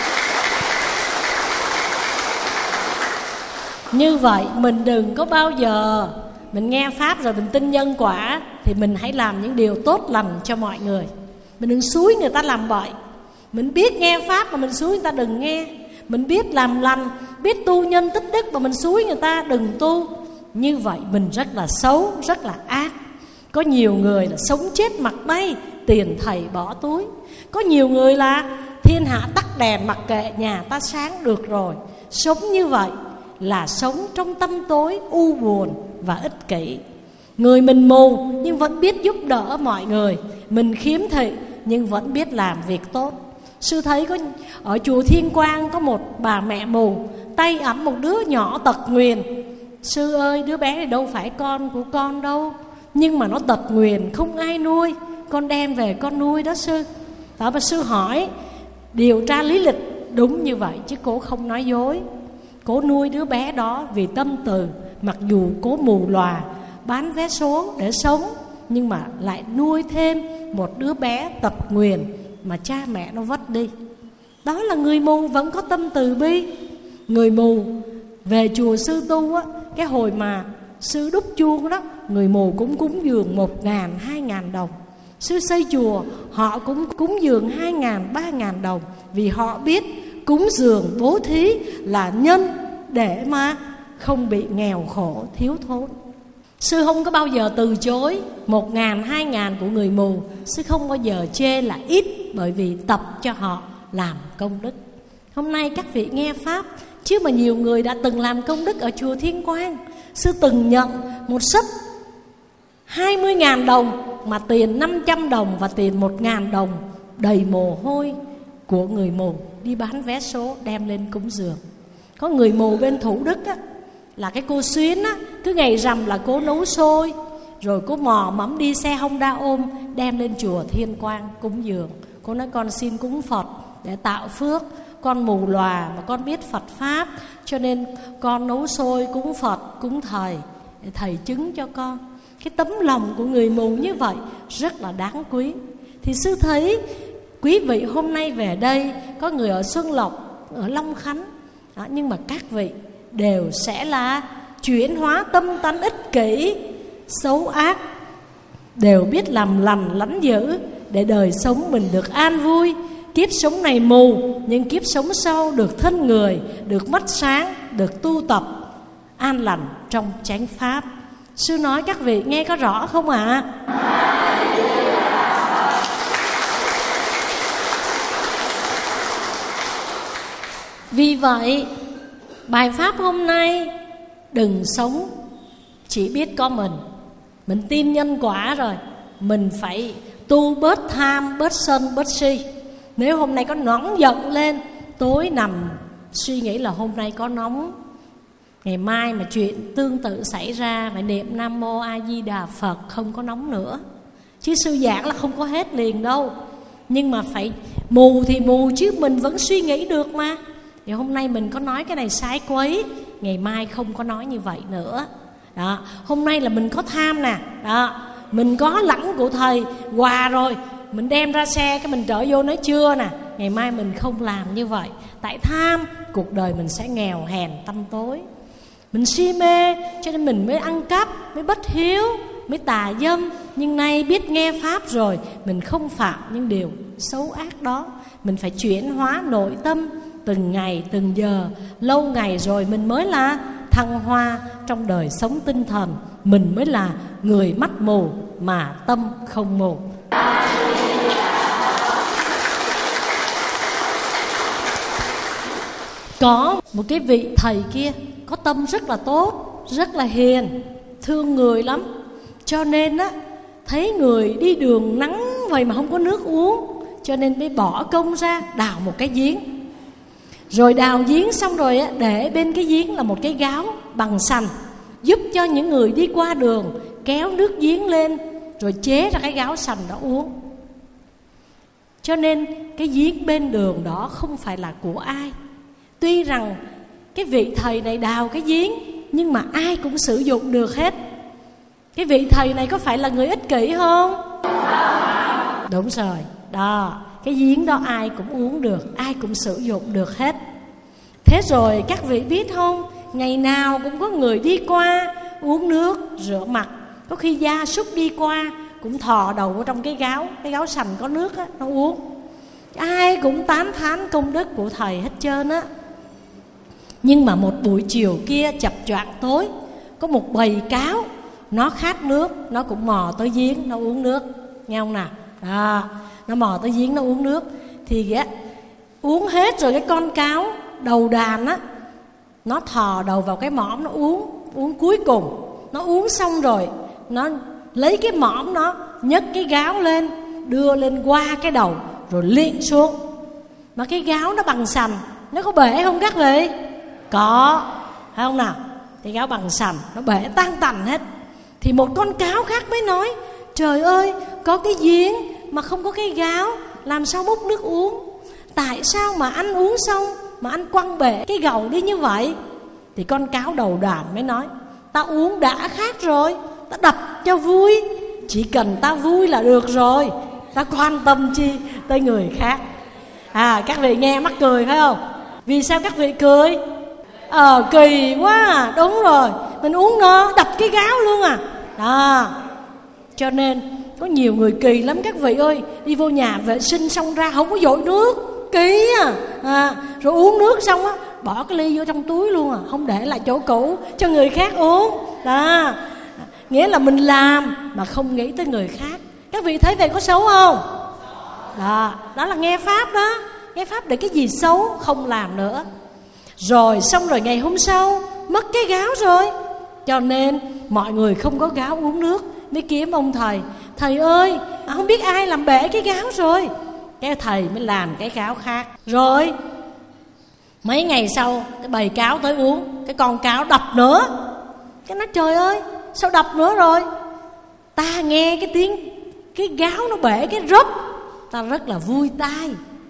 Như vậy mình đừng có bao giờ mình nghe pháp rồi mình tin nhân quả, thì mình hãy làm những điều tốt lành cho mọi người. Mình đừng xúi người ta làm bậy. Mình biết nghe pháp mà mình xúi người ta đừng nghe. Mình biết làm lành, biết tu nhân tích đức mà mình xúi người ta đừng tu. Như vậy mình rất là xấu, rất là ác. Có nhiều người là sống chết mặc bay, tiền thầy bỏ túi. Có nhiều người là thiên hạ tắt đèn mặc kệ, nhà ta sáng được rồi. Sống như vậy là sống trong tâm tối, u buồn và ích kỷ. Người mình mù nhưng vẫn biết giúp đỡ mọi người, mình khiếm thị nhưng vẫn biết làm việc tốt. Sư thấy có ở chùa Thiên Quang có một bà mẹ mù, tay ẵm một đứa nhỏ tật nguyền. Sư ơi, đứa bé này đâu phải con của con đâu, nhưng mà nó tật nguyền không ai nuôi, con đem về con nuôi đó sư. Đó, và sư hỏi điều tra lý lịch đúng như vậy, chứ cô không nói dối. Cô nuôi đứa bé đó vì tâm từ, mặc dù cô mù lòa, bán vé số để sống, nhưng mà lại nuôi thêm một đứa bé tật nguyền mà cha mẹ nó vất đi. Đó là người mù vẫn có tâm từ bi. Người mù về chùa sư tu á, cái hồi mà sư đúc chuông đó, người mù cũng cúng dường 1.000, 2.000 đồng. Sư xây chùa họ cũng cúng dường 2.000, 3.000 đồng, vì họ biết cúng dường bố thí là nhân để mà không bị nghèo khổ thiếu thốn. Sư không có bao giờ từ chối 1.000, 2.000 của người mù. Sư không bao giờ chê là ít, bởi vì tập cho họ làm công đức. Hôm nay các vị nghe pháp, chứ mà nhiều người đã từng làm công đức ở chùa Thiên Quang. Sư từng nhận một suất 20.000 đồng, mà tiền 500 đồng và tiền 1.000 đồng đầy mồ hôi của người mù đi bán vé số đem lên cúng dường. Có người mù bên Thủ Đức á, là cái cô Xuyến á, cứ ngày rằm là cô nấu xôi, rồi cô mò mẫm đi xe Honda ôm đem lên chùa Thiên Quang cúng dường. Cô nói con xin cúng Phật để tạo phước, con mù lòa mà con biết Phật pháp, cho nên con nấu xôi cúng Phật, cúng thầy để thầy chứng cho con. Cái tấm lòng của người mù như vậy rất là đáng quý. Thì sư thấy quý vị hôm nay về đây, có người ở Xuân Lộc, ở Long Khánh đó, nhưng mà các vị đều sẽ là chuyển hóa tâm tánh ích kỷ, xấu ác, đều biết làm lành lánh dữ để đời sống mình được an vui. Kiếp sống này mù, nhưng kiếp sống sau được thân người, được mắt sáng, được tu tập an lành trong chánh pháp. Sư nói các vị nghe có rõ không ạ? Vì vậy bài pháp hôm nay đừng sống chỉ biết có mình. Mình tin nhân quả rồi, mình phải tu bớt tham, bớt sân, bớt si. Nếu hôm nay có nóng giận lên, tối nằm suy nghĩ là hôm nay có nóng, ngày mai mà chuyện tương tự xảy ra phải niệm Nam Mô A Di Đà Phật, không có nóng nữa. Chứ sư giảng là không có hết liền đâu. Nhưng mà phải mù thì mù, chứ mình vẫn suy nghĩ được mà. Thì hôm nay mình có nói cái này sai quấy, ngày mai không có nói như vậy nữa. Đó, hôm nay là mình có tham nè, đó, mình có lãnh của thầy quà rồi, mình đem ra xe cái mình trở vô nói chưa nè. Ngày mai mình không làm như vậy. Tại tham, cuộc đời mình sẽ nghèo hèn tăm tối. Mình si mê cho nên mình mới ăn cắp, mới bất hiếu, mới tà dâm. Nhưng nay biết nghe Pháp rồi, mình không phạm những điều xấu ác đó. Mình phải chuyển hóa nội tâm từng ngày, từng giờ. Lâu ngày rồi mình mới là thăng hoa trong đời sống tinh thần. Mình mới là người mắt mù mà tâm không mù. Có một cái vị thầy kia có tâm rất là tốt, rất là hiền, thương người lắm. Cho nên á, thấy người đi đường nắng vậy mà không có nước uống, cho nên mới bỏ công ra đào một cái giếng. Rồi đào giếng xong rồi á, để bên cái giếng là một cái gáo bằng sành, giúp cho những người đi qua đường kéo nước giếng lên, rồi chế ra cái gáo sành đó uống. Cho nên cái giếng bên đường đó không phải là của ai. Tuy rằng cái vị thầy này đào cái giếng, nhưng mà ai cũng sử dụng được hết. Cái vị thầy này có phải là người ích kỷ không? Đúng rồi. Đó, cái giếng đó ai cũng uống được, ai cũng sử dụng được hết. Thế rồi các vị biết không, ngày nào cũng có người đi qua uống nước, rửa mặt. Có khi gia súc đi qua cũng thò đầu vào trong cái gáo sành có nước á, nó uống. Ai cũng tán thán công đức của thầy hết trơn á. Nhưng mà một buổi chiều kia chập choạng tối, có một bầy cáo, nó khát nước, nó cũng mò tới giếng, nó uống nước. Nghe không nào? Đó, nó mò tới giếng, nó uống nước. Thì uống hết rồi cái con cáo đầu đàn á, nó thò đầu vào cái mõm, nó uống cuối cùng. Nó uống xong rồi, nó lấy cái mõm, nó nhấc cái gáo lên, đưa lên qua cái đầu, rồi liệng xuống. Mà cái gáo nó bằng sành, nó có bể không các vị? Có, phải không nào? Cái gáo bằng sành, nó bể tan tành hết. Thì một con cáo khác mới nói: trời ơi, có cái giếng mà không có cái gáo, làm sao múc nước uống? Tại sao mà anh uống xong mà anh quăng bể cái gầu đi như vậy? Thì con cáo đầu đàn mới nói: ta uống đã khát rồi, ta đập cho vui. Chỉ cần ta vui là được rồi, ta quan tâm chi tới người khác. Các vị nghe mắc cười phải không? Vì sao các vị cười? Kỳ quá à. Đúng rồi, mình uống no đập cái gáo luôn à. Đó, cho nên có nhiều người kỳ lắm các vị ơi. Đi vô nhà vệ sinh xong ra không có dội nước, kỳ à. Rồi uống nước xong á, bỏ cái ly vô trong túi luôn à, không để lại chỗ cũ cho người khác uống. Đó, nghĩa là mình làm mà không nghĩ tới người khác. Các vị thấy vậy có xấu không? Đó là nghe Pháp đó. Nghe Pháp để cái gì xấu không làm nữa. Rồi xong rồi ngày hôm sau mất cái gáo rồi, cho nên mọi người không có gáo uống nước, mới kiếm ông thầy: thầy ơi, không biết ai làm bể cái gáo rồi. Cái thầy mới làm cái gáo khác. Rồi mấy ngày sau cái bầy cáo tới uống, cái con cáo đập nữa. Cái nói: trời ơi, sao đập nữa rồi? Ta nghe cái tiếng cái gáo nó bể cái rớp, ta rất là vui tai.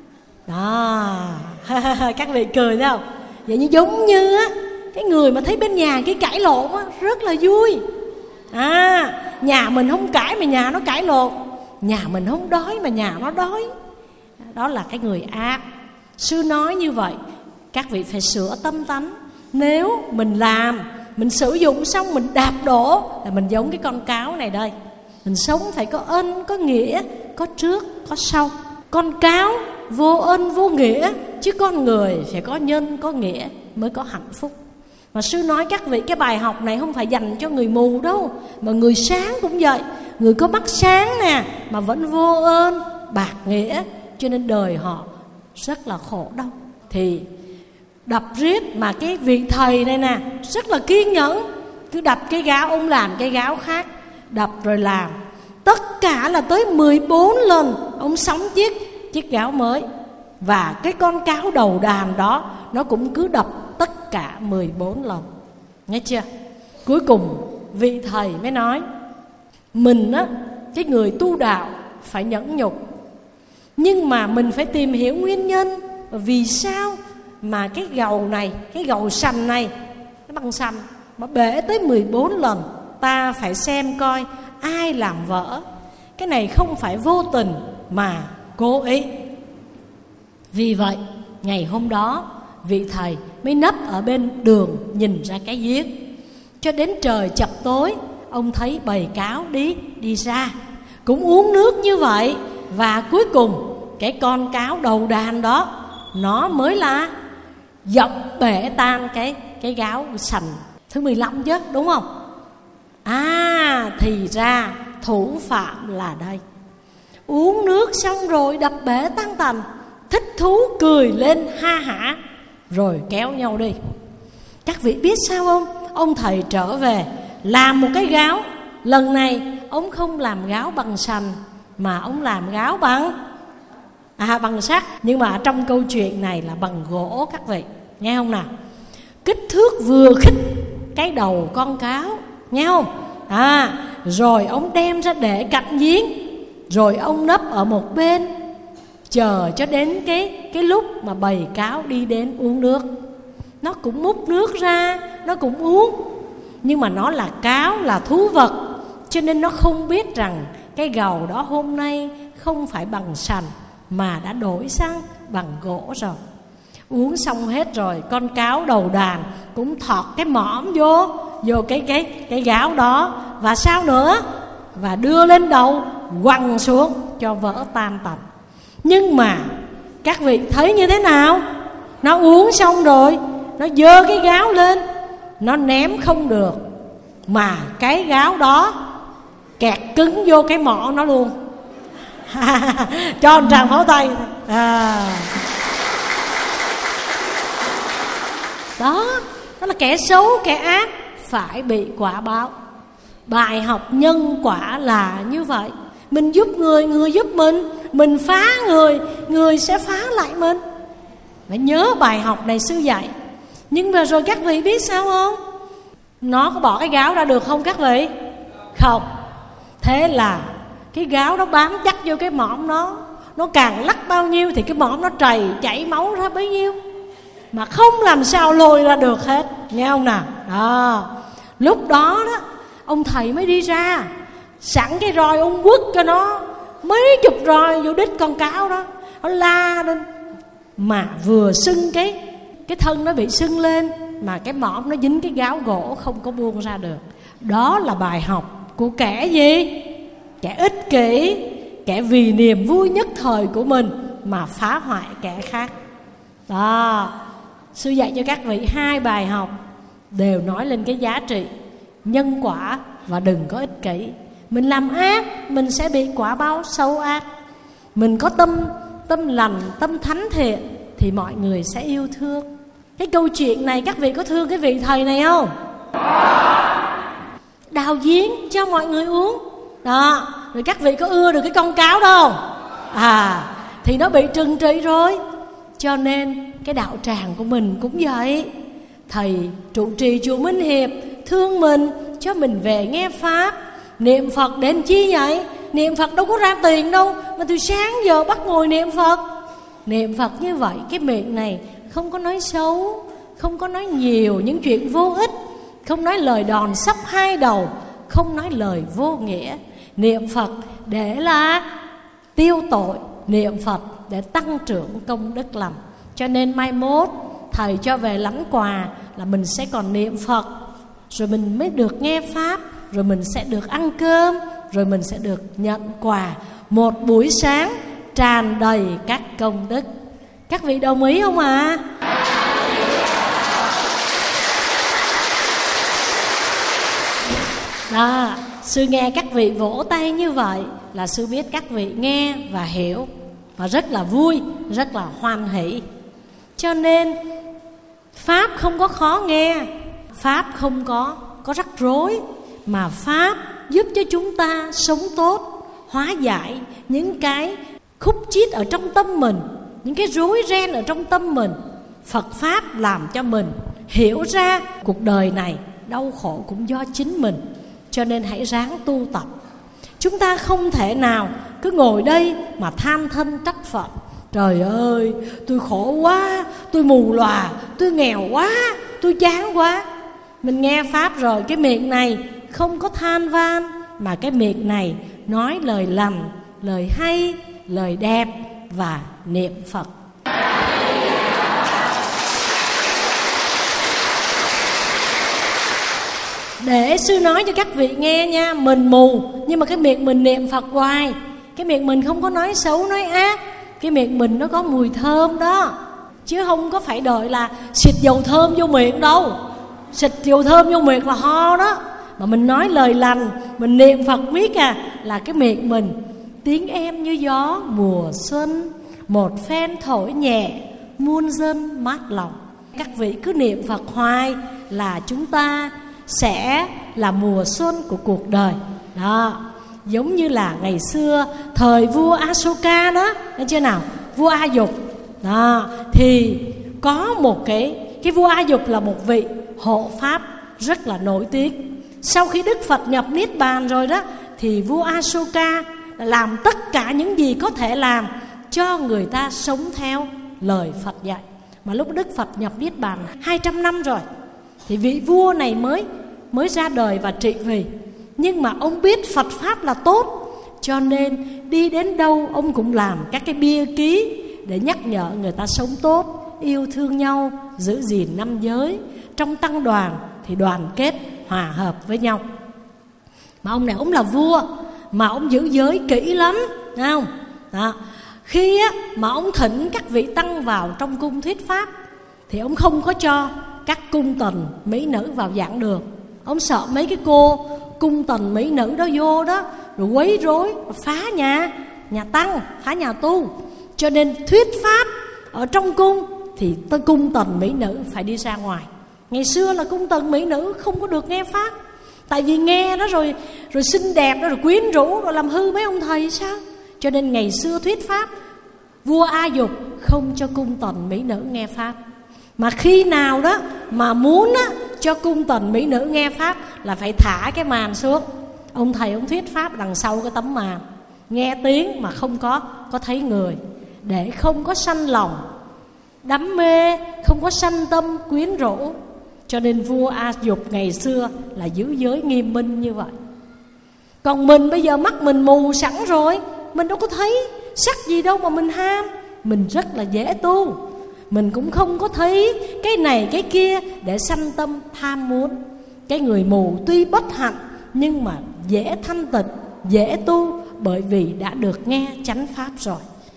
Đó các vị cười thấy không? Vậy như giống như á, cái người mà thấy bên nhà cái cãi lộn á, rất là vui. Nhà mình không cãi mà nhà nó cãi lộn, nhà mình không đói mà nhà nó đói. Đó là cái người ác. Sư nói như vậy, các vị phải sửa tâm tánh. Nếu mình làm, mình sử dụng xong mình đạp đổ, là mình giống cái con cáo này đây. Mình sống phải có ân, có nghĩa, có trước, có sau. Con cáo vô ân vô nghĩa, chứ con người phải có nhân, có nghĩa mới có hạnh phúc. Mà sư nói các vị, cái bài học này không phải dành cho người mù đâu, mà người sáng cũng vậy. Người có mắt sáng nè, mà vẫn vô ơn, bạc nghĩa, cho nên đời họ rất là khổ đau. Thì đập riết, mà cái vị thầy này nè rất là kiên nhẫn, cứ đập cái gáo, ông làm cái gáo khác, đập rồi làm. Tất cả là tới 14 lần ông sắm chiếc gáo mới. Và cái con cáo đầu đàn đó, nó cũng cứ đập tất cả 14 lần. Nghe chưa? Cuối cùng vị thầy mới nói: mình á, cái người tu đạo phải nhẫn nhục, nhưng mà mình phải tìm hiểu nguyên nhân. Vì sao mà cái gầu này, cái gầu sành này, cái băng sành mà bể tới 14 lần, ta phải xem coi ai làm vỡ. Cái này không phải vô tình mà cố ý. Vì vậy ngày hôm đó vị thầy mới nấp ở bên đường nhìn ra cái giếng. Cho đến trời chập tối, ông thấy bầy cáo đi ra cũng uống nước như vậy. Và cuối cùng cái con cáo đầu đàn đó, nó mới là dập bể tan cái gáo sành thứ 15 chứ, đúng không? Thì ra thủ phạm là đây. Uống nước xong rồi đập bể tan tành, thích thú cười lên ha hả, rồi kéo nhau đi. Các vị biết sao không? Ông thầy trở về làm một cái gáo. Lần này ông không làm gáo bằng sành, mà ông làm gáo bằng sắt. Nhưng mà trong câu chuyện này là bằng gỗ, các vị nghe không nào? Kích thước vừa khít cái đầu con cáo, nghe không? Rồi ông đem ra để cạnh giếng, rồi ông nấp ở một bên, chờ cho đến cái lúc mà bầy cáo đi đến uống nước. Nó cũng múc nước ra, nó cũng uống. Nhưng mà nó là cáo, là thú vật, cho nên nó không biết rằng cái gầu đó hôm nay không phải bằng sành mà đã đổi sang bằng gỗ rồi. Uống xong hết rồi, con cáo đầu đàn cũng thọt cái mõm vô cái gáo đó. Và sao nữa? Và đưa lên đầu quăng xuống cho vỡ tan tành. Nhưng mà các vị thấy như thế nào? Nó uống xong rồi, nó giơ cái gáo lên, nó ném không được, mà cái gáo đó kẹt cứng vô cái mỏ nó luôn. Cho một tràng pháo tay. Đó là kẻ xấu, kẻ ác phải bị quả báo. Bài học nhân quả là như vậy. Mình giúp người, người giúp mình. Mình phá người, người sẽ phá lại mình. Phải nhớ bài học này sư dạy. Nhưng mà rồi các vị biết sao không? Nó có bỏ cái gáo ra được không các vị? Không. Thế là cái gáo đó bám chắc vô cái mõm nó càng lắc bao nhiêu thì cái mõm nó chảy máu ra bấy nhiêu, mà không làm sao lôi ra được hết, nghe không nào? Lúc đó ông thầy mới đi ra, sẵn cái roi ông quất cho nó mấy chục roi vô đít con cáo đó. Nó la lên, mà vừa sưng cái thân nó bị sưng lên, mà cái mõm nó dính cái gáo gỗ không có buông ra được. Đó là bài học của kẻ gì? Kẻ ích kỷ, kẻ vì niềm vui nhất thời của mình mà phá hoại kẻ khác. Đó, sư dạy cho các vị 2 bài học đều nói lên cái giá trị nhân quả và đừng có ích kỷ. Mình làm ác, mình sẽ bị quả báo xấu ác. Mình có tâm lành, tâm thánh thiện thì mọi người sẽ yêu thương. Cái câu chuyện này các vị có thương cái vị thầy này không? Đào giếng cho mọi người uống đó. Rồi các vị có ưa được cái con cáo đâu? Thì nó bị trừng trị rồi. Cho nên cái đạo tràng của mình cũng vậy. Thầy trụ trì chùa Minh Hiệp thương mình, cho mình về nghe pháp. Niệm Phật đến chi vậy? Niệm Phật đâu có ra tiền đâu, mà từ sáng giờ bắt ngồi niệm Phật. Niệm Phật như vậy, cái miệng này không có nói xấu, không có nói nhiều những chuyện vô ích, không nói lời đòn sắp 2 đầu, không nói lời vô nghĩa. Niệm Phật để là tiêu tội, niệm Phật để tăng trưởng công đức lành. Cho nên mai mốt thầy cho về lãnh quà là mình sẽ còn niệm Phật, rồi mình mới được nghe pháp, rồi mình sẽ được ăn cơm, rồi mình sẽ được nhận quà. Một buổi sáng tràn đầy các công đức. Các vị đồng ý không ạ? Đó, sư nghe các vị vỗ tay như vậy là sư biết các vị nghe và hiểu, và rất là vui, rất là hoan hỷ. Cho nên pháp không có khó nghe, pháp không có rắc rối, mà pháp giúp cho chúng ta sống tốt, hóa giải những cái khúc chiết ở trong tâm mình, những cái rối ren ở trong tâm mình. Phật pháp làm cho mình hiểu ra cuộc đời này đau khổ cũng do chính mình. Cho nên hãy ráng tu tập. Chúng ta không thể nào cứ ngồi đây mà than thân trách Phật, Trời ơi, tôi khổ quá, tôi mù lòa, tôi nghèo quá, tôi chán quá. Mình nghe Pháp rồi, cái miệng này không có than van, mà cái miệng này nói lời lành, lời hay, lời đẹp và niệm Phật. Để sư nói cho các vị nghe nha, mình mù nhưng mà cái miệng mình niệm Phật hoài. Cái miệng mình không có nói xấu nói ác, cái miệng mình nó có mùi thơm đó, chứ không có phải đợi là xịt dầu thơm vô miệng đâu. Xịt dầu thơm vô miệng là ho đó. Mà mình nói lời lành, mình niệm Phật miết là cái miệng mình tiếng em như gió mùa xuân, một phen thổi nhẹ muôn dân mát lòng. Các vị cứ niệm Phật hoài là chúng ta sẽ là mùa xuân của cuộc đời đó. Giống như là ngày xưa thời vua Asoka đó, thấy chưa nào, vua A Dục đó, thì có một cái vua A Dục là một vị hộ pháp rất là nổi tiếng. Sau khi Đức Phật nhập Niết Bàn rồi đó, thì vua Asoka làm tất cả những gì có thể làm cho người ta sống theo lời Phật dạy. Mà lúc Đức Phật nhập Niết Bàn 200 năm rồi, thì vị vua này mới ra đời và trị vì. Nhưng mà ông biết Phật Pháp là tốt, cho nên đi đến đâu ông cũng làm các cái bia ký để nhắc nhở người ta sống tốt, yêu thương nhau, giữ gìn năm giới. Trong tăng đoàn thì đoàn kết, hòa hợp với nhau. Mà ông này ông là vua, mà ông giữ giới kỹ lắm, thấy không? Đó. Khi mà ông thỉnh các vị tăng vào trong cung thuyết Pháp, thì ông không có cho các cung tần mỹ nữ vào giảng đường. Ông sợ mấy cái cô cung tần mỹ nữ đó vô đó, rồi quấy rối, phá nhà tăng, phá nhà tu. Cho nên thuyết Pháp ở trong cung thì cung tần mỹ nữ phải đi ra ngoài. Ngày xưa là cung tần mỹ nữ không có được nghe Pháp, tại vì nghe đó rồi xinh đẹp đó, rồi quyến rũ, rồi làm hư mấy ông thầy sao. Cho nên ngày xưa thuyết Pháp, vua A Dục không cho cung tần mỹ nữ nghe Pháp. Mà khi nào đó mà muốn cho cung tần mỹ nữ nghe Pháp là phải thả cái màn xuống. Ông thầy ông thuyết Pháp đằng sau cái tấm màn, nghe tiếng mà không có thấy người, để không có sanh lòng đắm mê, không có sanh tâm quyến rũ. Cho nên vua A Dục ngày xưa là giữ giới nghiêm minh như vậy. Còn mình bây giờ mắt mình mù sẵn rồi, mình đâu có thấy sắc gì đâu mà mình ham. Mình rất là dễ tu, mình cũng không có thấy cái này cái kia để sanh tâm tham muốn. Cái người mù tuy bất hạnh nhưng mà dễ thanh tịnh, dễ tu, bởi vì đã được nghe chánh Pháp rồi.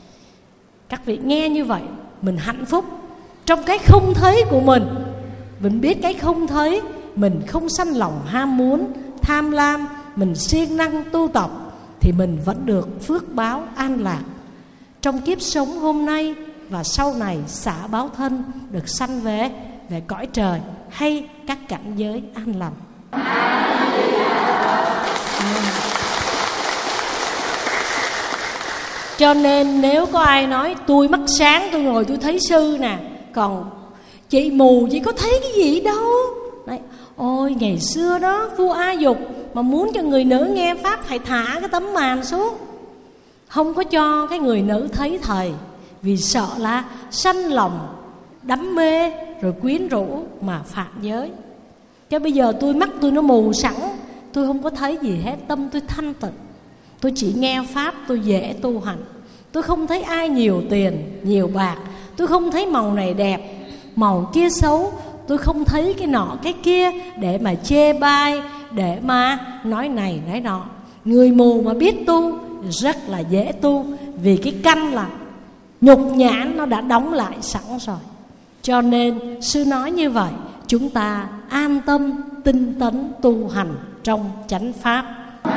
Các vị nghe như vậy mình hạnh phúc. Trong cái không thấy của mình biết cái không thấy, mình không sanh lòng ham muốn, tham lam, mình siêng năng tu tập, thì mình vẫn được phước báo an lạc trong kiếp sống hôm nay và sau này xả báo thân, được sanh về cõi trời hay các cảnh giới an lành. Cho nên nếu có ai nói tôi mắt sáng, tôi ngồi tôi thấy sư nè, còn chị mù chị có thấy cái gì đâu. Đấy, ôi ngày xưa đó vua A Dục mà muốn cho người nữ nghe Pháp phải thả cái tấm màn xuống, không có cho cái người nữ thấy thầy, vì sợ là sanh lòng đắm mê rồi quyến rũ mà phạm giới. Chứ bây giờ mắt tôi nó mù sẵn, tôi không có thấy gì hết, tâm tôi thanh tịnh, tôi chỉ nghe Pháp, tôi dễ tu hành. Tôi không thấy ai nhiều tiền, nhiều bạc, tôi không thấy màu này đẹp, màu kia xấu, tôi không thấy cái nọ cái kia để mà chê bai, để mà nói này nói nọ. Người mù mà biết tu rất là dễ tu, vì cái căn là nhục nhãn nó đã đóng lại sẵn rồi. Cho nên sư nói như vậy, chúng ta an tâm tinh tấn tu hành trong chánh Pháp.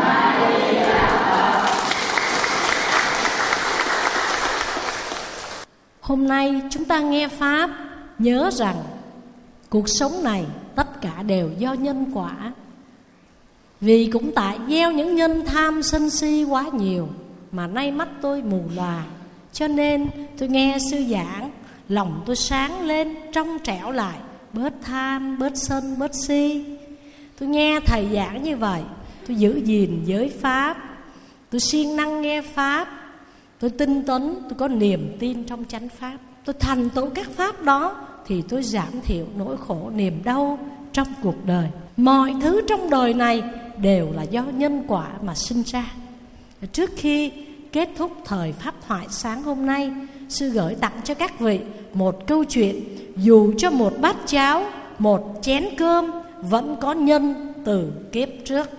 Hôm nay chúng ta nghe Pháp, nhớ rằng cuộc sống này tất cả đều do nhân quả. Vì cũng tại gieo những nhân tham sân si quá nhiều mà nay mắt tôi mù lòa. Cho nên tôi nghe sư giảng, lòng tôi sáng lên, trong trẻo lại, bớt tham, bớt sân, bớt si. Tôi nghe thầy giảng như vậy, tôi giữ gìn giới Pháp, tôi siêng năng nghe Pháp, tôi tinh tấn, tôi có niềm tin trong chánh pháp, tôi thành tựu các pháp đó, thì tôi giảm thiểu nỗi khổ niềm đau trong cuộc đời. Mọi thứ trong đời này đều là do nhân quả mà sinh ra. Trước khi kết thúc thời pháp thoại sáng hôm nay, sư gửi tặng cho các vị một câu chuyện. Dù cho một bát cháo, một chén cơm vẫn có nhân từ kiếp trước.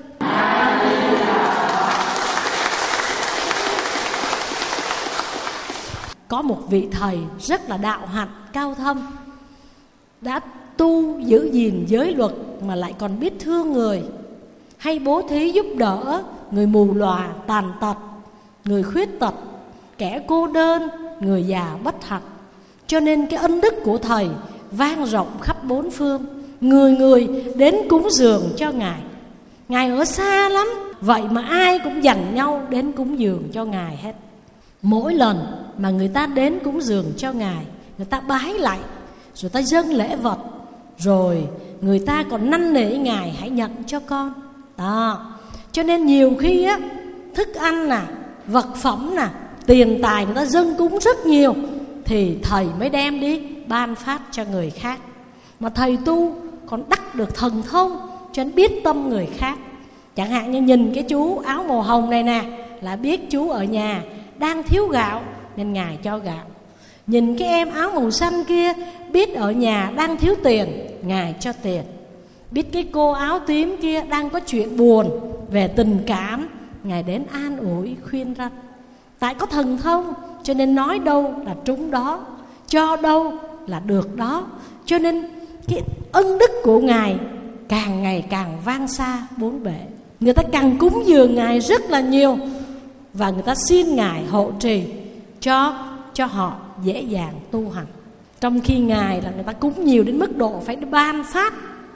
Có một vị thầy rất là đạo hạnh cao thâm, đã tu giữ gìn giới luật mà lại còn biết thương người, hay bố thí giúp đỡ người mù lòa, tàn tật, người khuyết tật, kẻ cô đơn, người già bất hạnh. Cho nên cái ân đức của thầy vang rộng khắp bốn phương, người người đến cúng dường cho ngài. Ngài ở xa lắm, vậy mà ai cũng dành nhau đến cúng dường cho ngài hết. Mỗi lần mà người ta đến cúng dường cho ngài, người ta bái lạy, rồi ta dâng lễ vật, rồi người ta còn năn nỉ ngài hãy nhận cho con. Đó. Cho nên nhiều khi á, thức ăn nè, vật phẩm nè, tiền tài người ta dâng cúng rất nhiều, thì thầy mới đem đi ban phát cho người khác. Mà thầy tu còn đắc được thần thông, cho nên biết tâm người khác. Chẳng hạn như nhìn cái chú áo màu hồng này nè, là biết chú ở nhà đang thiếu gạo nên ngài cho gạo. Nhìn cái em áo màu xanh kia, biết ở nhà đang thiếu tiền, ngài cho tiền. Biết cái cô áo tím kia đang có chuyện buồn về tình cảm, ngài đến an ủi khuyên răn. Tại có thần thông cho nên nói đâu là trúng đó, cho đâu là được đó. Cho nên cái ân đức của ngài càng ngày càng vang xa bốn bể. Người ta càng cúng dường ngài rất là nhiều, và người ta xin ngài hộ trì cho họ dễ dàng tu hành. Trong khi ngài là người ta cúng nhiều đến mức độ phải ban phát,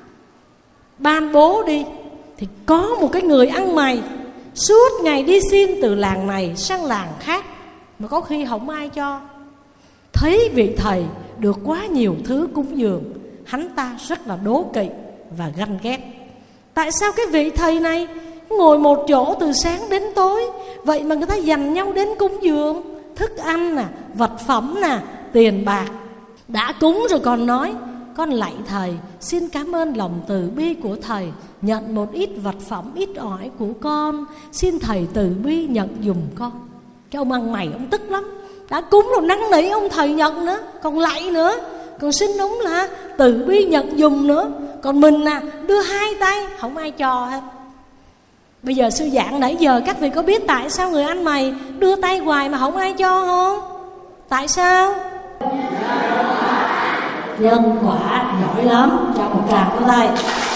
ban bố đi, thì có một cái người ăn mày suốt ngày đi xin từ làng này sang làng khác, mà có khi không ai cho. Thấy vị thầy được quá nhiều thứ cúng dường, hắn ta rất là đố kỵ và ganh ghét. Tại sao cái vị thầy này ngồi một chỗ từ sáng đến tối, vậy mà người ta dành nhau đến cúng dường thức ăn nè, vật phẩm nè, tiền bạc. Đã cúng rồi còn nói: con lạy thầy, xin cảm ơn lòng từ bi của thầy, nhận một ít vật phẩm ít ỏi của con, xin thầy từ bi nhận dùm con. Cái ông ăn mày ông tức lắm, đã cúng rồi năn nỉ ông thầy nhận nữa, còn lạy nữa, còn xin ông là từ bi nhận dùm nữa. Còn mình nè, đưa hai tay không ai cho hết. Bây giờ sư giảng nãy giờ các vị có biết tại sao người ăn mày đưa tay hoài mà không ai cho không? Tại sao? Nhân quả giỏi lắm, cho một tràng của tay.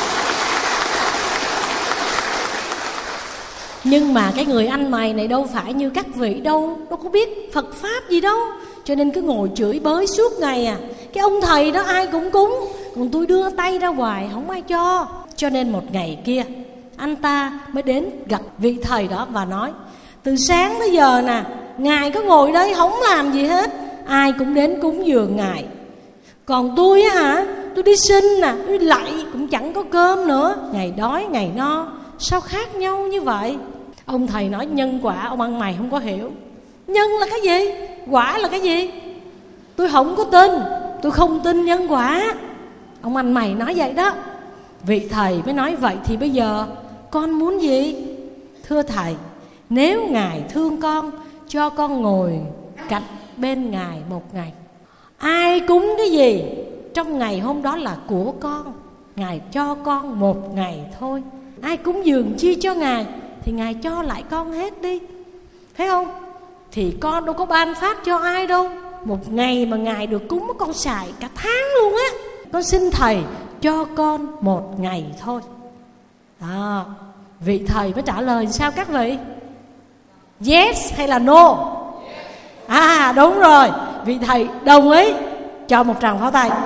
Nhưng mà cái người ăn mày này đâu phải như các vị đâu, đâu có biết Phật Pháp gì đâu, cho nên cứ ngồi chửi bới suốt ngày à. Cái ông thầy đó ai cũng cúng, còn tôi đưa tay ra hoài không ai cho. Cho nên một ngày kia anh ta mới đến gặp vị thầy đó và nói: từ sáng tới giờ nè, ngài có ngồi đây không làm gì hết, ai cũng đến cúng dường ngài. Còn tôi á hả, tôi đi xin nè, tôi lạy cũng chẳng có cơm nữa, ngày đói ngày no, sao khác nhau như vậy? Ông thầy nói: nhân quả ông ăn mày không có hiểu. Nhân là cái gì? Quả là cái gì? Tôi không có tin, tôi không tin nhân quả. Ông ăn mày nói vậy đó. Vị thầy mới nói: vậy thì bây giờ con muốn gì? Thưa thầy, nếu ngài thương con, cho con ngồi cạnh bên ngài một ngày. Ai cúng cái gì trong ngày hôm đó là của con, ngài cho con một ngày thôi. Ai cúng dường chi cho ngài thì ngài cho lại con hết đi, thấy không? Thì con đâu có ban phát cho ai đâu. Một ngày mà ngài được cúng con xài cả tháng luôn á. Con xin thầy cho con một ngày thôi. Đó. Vị thầy mới trả lời sao các vị? Yes hay là no? À đúng rồi, vị thầy đồng ý. Cho một tràng pháo tay.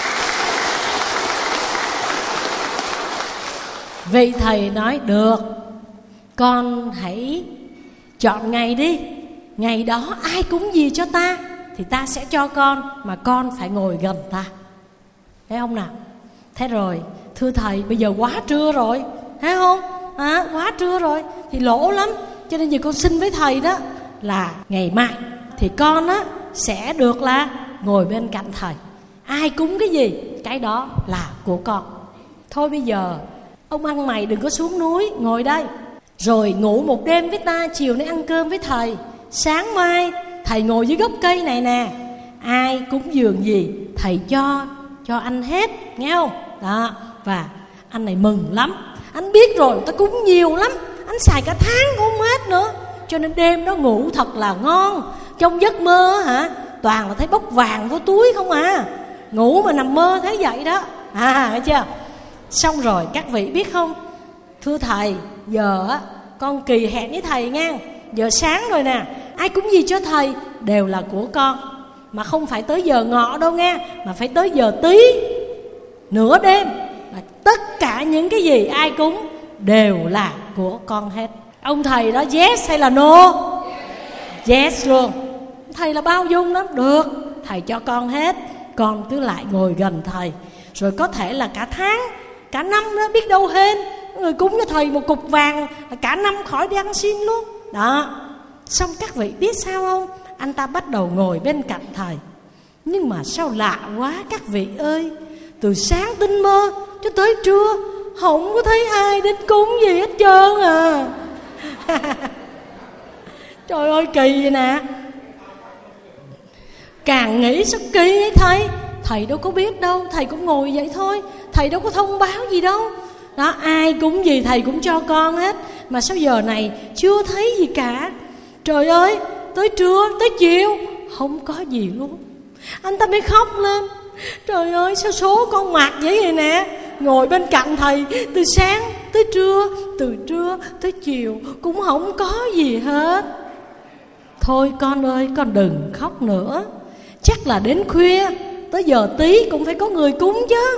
Vị thầy nói: được, con hãy chọn ngày đi. Ngày đó ai cúng gì cho ta thì ta sẽ cho con, mà con phải ngồi gần ta. Thấy không nào? Thế rồi, thưa thầy, bây giờ quá trưa rồi, thấy không? Quá trưa rồi thì lỗ lắm. Cho nên giờ con xin với thầy đó là ngày mai thì con á sẽ được là ngồi bên cạnh thầy. Ai cúng cái gì, cái đó là của con. Thôi bây giờ ông ăn mày đừng có xuống núi, ngồi đây rồi ngủ một đêm với ta, chiều nay ăn cơm với thầy, sáng mai thầy ngồi dưới gốc cây này nè, ai cúng dường gì thầy cho anh hết, nghe không? Đó, và anh này mừng lắm. Anh biết rồi, ta cúng nhiều lắm, anh xài cả tháng cũng không hết nữa. Cho nên đêm đó ngủ thật là ngon. Trong giấc mơ hả, toàn là thấy bốc vàng vô túi không à. Ngủ mà nằm mơ thấy vậy đó. Thấy chưa? Xong rồi các vị biết không, thưa thầy, giờ á con kỳ hẹn với thầy nha. Giờ sáng rồi nè, ai cúng gì cho thầy đều là của con. Mà không phải tới giờ ngọ đâu nghe, mà phải tới giờ tí, nửa đêm là tất cả những cái gì ai cúng đều là của con hết. Ông thầy đó yes hay là no? Yes luôn. Thầy là bao dung lắm. Được, thầy cho con hết, con cứ lại ngồi gần thầy. Rồi có thể là cả tháng, cả năm đó, biết đâu hên người cúng cho thầy một cục vàng là cả năm khỏi đi ăn xin luôn. Đó. Xong các vị biết sao không? Anh ta bắt đầu ngồi bên cạnh thầy. Nhưng mà sao lạ quá các vị ơi, từ sáng tinh mơ cho tới trưa không có thấy ai đến cúng gì hết trơn à. Trời ơi kỳ vậy nè. Càng nghĩ sao kỳ ấy thầy. Thầy đâu có biết đâu, thầy cũng ngồi vậy thôi, thầy đâu có thông báo gì đâu. Đó, ai cúng gì thầy cũng cho con hết. Mà sao giờ này chưa thấy gì cả. Trời ơi, tới trưa, tới chiều không có gì luôn. Anh ta mới khóc lên. Trời ơi, sao số con mặt vậy nè. Ngồi bên cạnh thầy từ sáng tới trưa, từ trưa tới chiều cũng không có gì hết. Thôi con ơi, con đừng khóc nữa. Chắc là đến khuya, tới giờ tí cũng phải có người cúng chứ.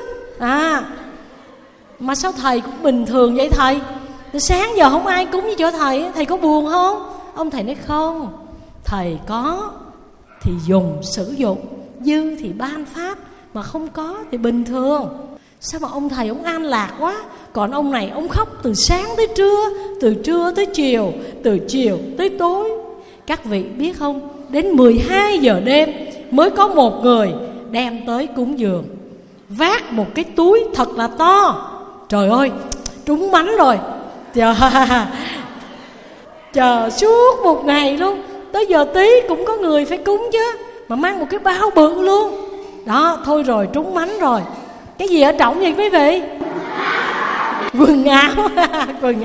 Mà sao thầy cũng bình thường vậy thầy? Từ sáng giờ không ai cúng gì cho thầy, thầy có buồn không? Ông thầy nói không, thầy có thì sử dụng, dư thì ban pháp, mà không có thì bình thường. Sao mà ông thầy ông an lạc quá. Còn ông này ông khóc từ sáng tới trưa, từ trưa tới chiều, từ chiều tới tối. Các vị biết không, đến 12 giờ đêm mới có một người đem tới cúng dường, vác một cái túi thật là to. Trời ơi, trúng mánh rồi. Chờ suốt một ngày luôn. Tới giờ tí cũng có người phải cúng chứ, mà mang một cái bao bự luôn. Đó, thôi rồi, trúng mánh rồi. Cái gì ở trọng vậy quý vị? Quần áo. Quần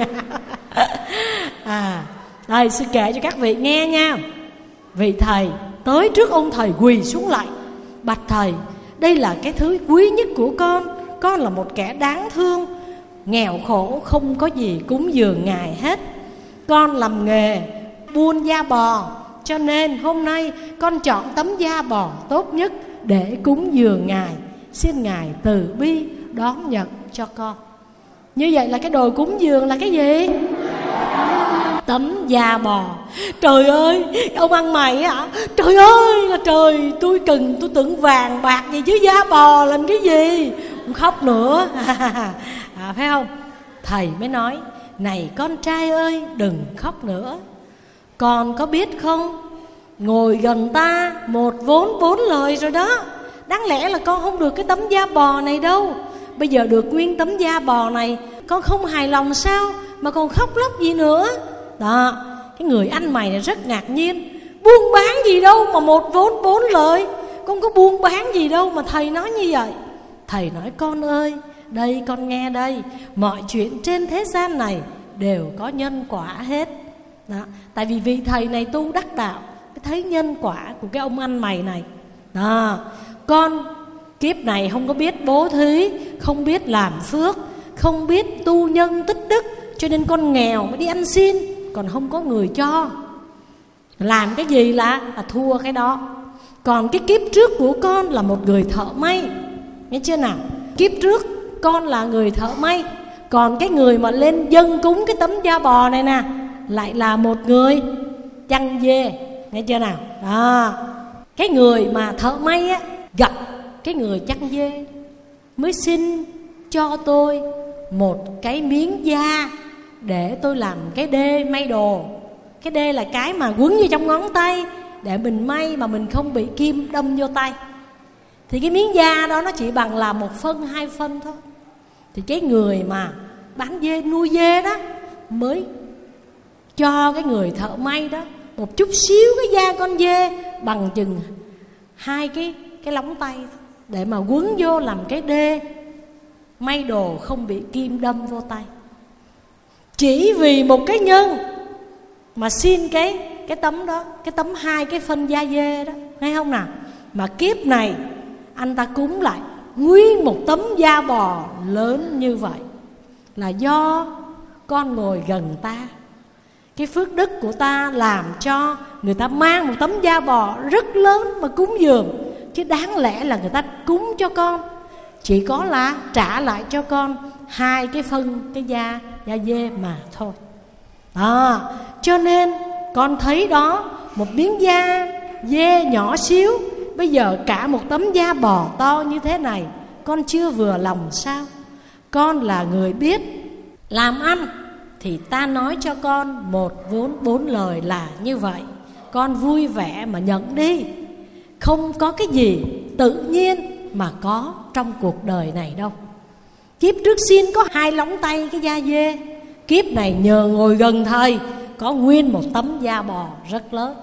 áo. Đây, sư kể cho các vị nghe nha. Vị thầy tới trước ông thầy quỳ xuống lại. Bạch thầy, đây là cái thứ quý nhất của con. Con là một kẻ đáng thương, nghèo khổ, không có gì cúng dường ngài hết. Con làm nghề buôn da bò, cho nên hôm nay con chọn tấm da bò tốt nhất để cúng dường ngài. Xin ngài từ bi đón nhận cho con. Như vậy là cái đồ cúng dường là cái gì? Tấm da bò. Trời ơi, ông ăn mày hả? Trời ơi là trời, tôi tưởng vàng bạc gì chứ da bò làm cái gì? Không khóc nữa. Phải không? Thầy mới nói, này con trai ơi, đừng khóc nữa. Con có biết không, ngồi gần ta một vốn 4 lời rồi đó. Đáng lẽ là con không được cái tấm da bò này đâu. Bây giờ được nguyên tấm da bò này, con không hài lòng sao mà còn khóc lóc gì nữa. Đó, cái người anh mày này rất ngạc nhiên. Buôn bán gì đâu mà một vốn 4 lời. Con có buôn bán gì đâu mà thầy nói như vậy. Thầy nói con ơi, đây con nghe đây, mọi chuyện trên thế gian này đều có nhân quả hết. Đó, tại vì vị thầy này tu đắc đạo, thấy nhân quả của cái ông anh mày này. Đó, con kiếp này không có biết bố thí, không biết làm phước, không biết tu nhân tích đức, cho nên con nghèo mới đi ăn xin, còn không có người cho. Làm cái gì là thua cái đó. Còn cái kiếp trước của con là một người thợ may, nghe chưa nào? Kiếp trước con là người thợ may. Còn cái người mà lên dâng cúng cái tấm da bò này nè, lại là một người chăn dê, nghe chưa nào? Đó, cái người mà thợ may á, gặp cái người chăn dê mới xin cho tôi một cái miếng da để tôi làm cái đê may đồ. Cái đê là cái mà quấn vô trong ngón tay để mình may mà mình không bị kim đâm vô tay. Thì cái miếng da đó nó chỉ bằng là 1 phân 2 phân thôi. Thì cái người mà bán dê, nuôi dê đó mới cho cái người thợ may đó một chút xíu cái da con dê bằng chừng 2 cái lóng tay để mà quấn vô làm cái đê may đồ không bị kim đâm vô tay. Chỉ vì một cái nhân mà xin cái tấm đó, cái tấm 2 cái phân da dê đó, thấy không nào? Mà kiếp này anh ta cúng lại nguyên một tấm da bò lớn như vậy là do con ngồi gần ta. Cái phước đức của ta làm cho người ta mang một tấm da bò rất lớn mà cúng dường. Chứ đáng lẽ là người ta cúng cho con chỉ có là trả lại cho con 2 cái phân cái da dê mà thôi. Cho nên con thấy đó, một miếng da dê nhỏ xíu, bây giờ cả một tấm da bò to như thế này, con chưa vừa lòng sao? Con là người biết làm ăn thì ta nói cho con 1 vốn 4 lời là như vậy. Con vui vẻ mà nhận đi. Không có cái gì tự nhiên mà có trong cuộc đời này đâu. Kiếp trước xin có 2 lóng tay cái da dê, kiếp này nhờ ngồi gần thầy có nguyên một tấm da bò rất lớn.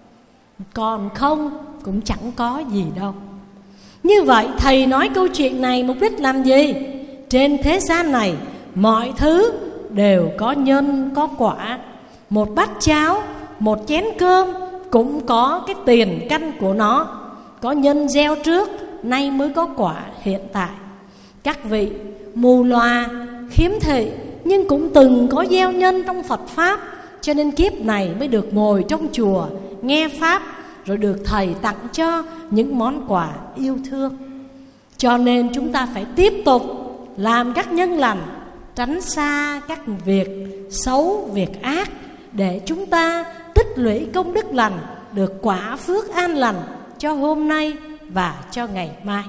Còn không cũng chẳng có gì đâu. Như vậy thầy nói câu chuyện này mục đích làm gì? Trên thế gian này mọi thứ đều có nhân có quả. Một bát cháo, một chén cơm cũng có cái tiền căn của nó. Có nhân gieo trước, nay mới có quả hiện tại. Các vị mù loà, khiếm thị nhưng cũng từng có gieo nhân trong Phật Pháp, cho nên kiếp này mới được ngồi trong chùa nghe Pháp, rồi được thầy tặng cho những món quà yêu thương. Cho nên chúng ta phải tiếp tục làm các nhân lành, tránh xa các việc xấu, việc ác, để chúng ta tích lũy công đức lành, được quả phước an lành cho hôm nay và cho ngày mai.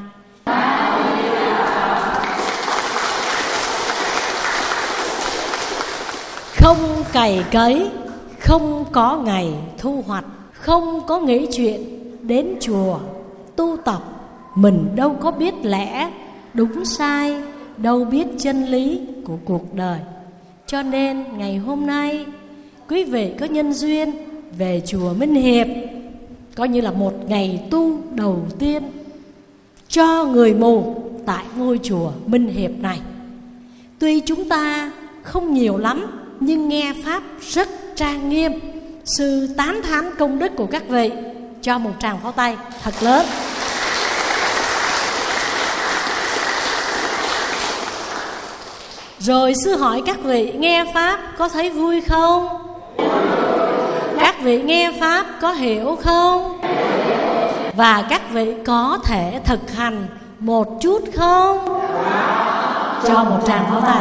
Không cày cấy, không có ngày thu hoạch, không có nghĩ chuyện đến chùa tu tập, mình đâu có biết lẽ đúng sai, đâu biết chân lý của cuộc đời. Cho nên ngày hôm nay quý vị có nhân duyên về chùa Minh Hiệp, coi như là một ngày tu đầu tiên cho người mù tại ngôi chùa Minh Hiệp này. Tuy chúng ta không nhiều lắm nhưng nghe Pháp rất trang nghiêm. Sư tán thán công đức của các vị, cho một tràng pháo tay thật lớn. Rồi sư hỏi các vị nghe Pháp có thấy vui không? Các vị nghe Pháp có hiểu không? Và các vị có thể thực hành một chút không? Cho một tràng pháo tay.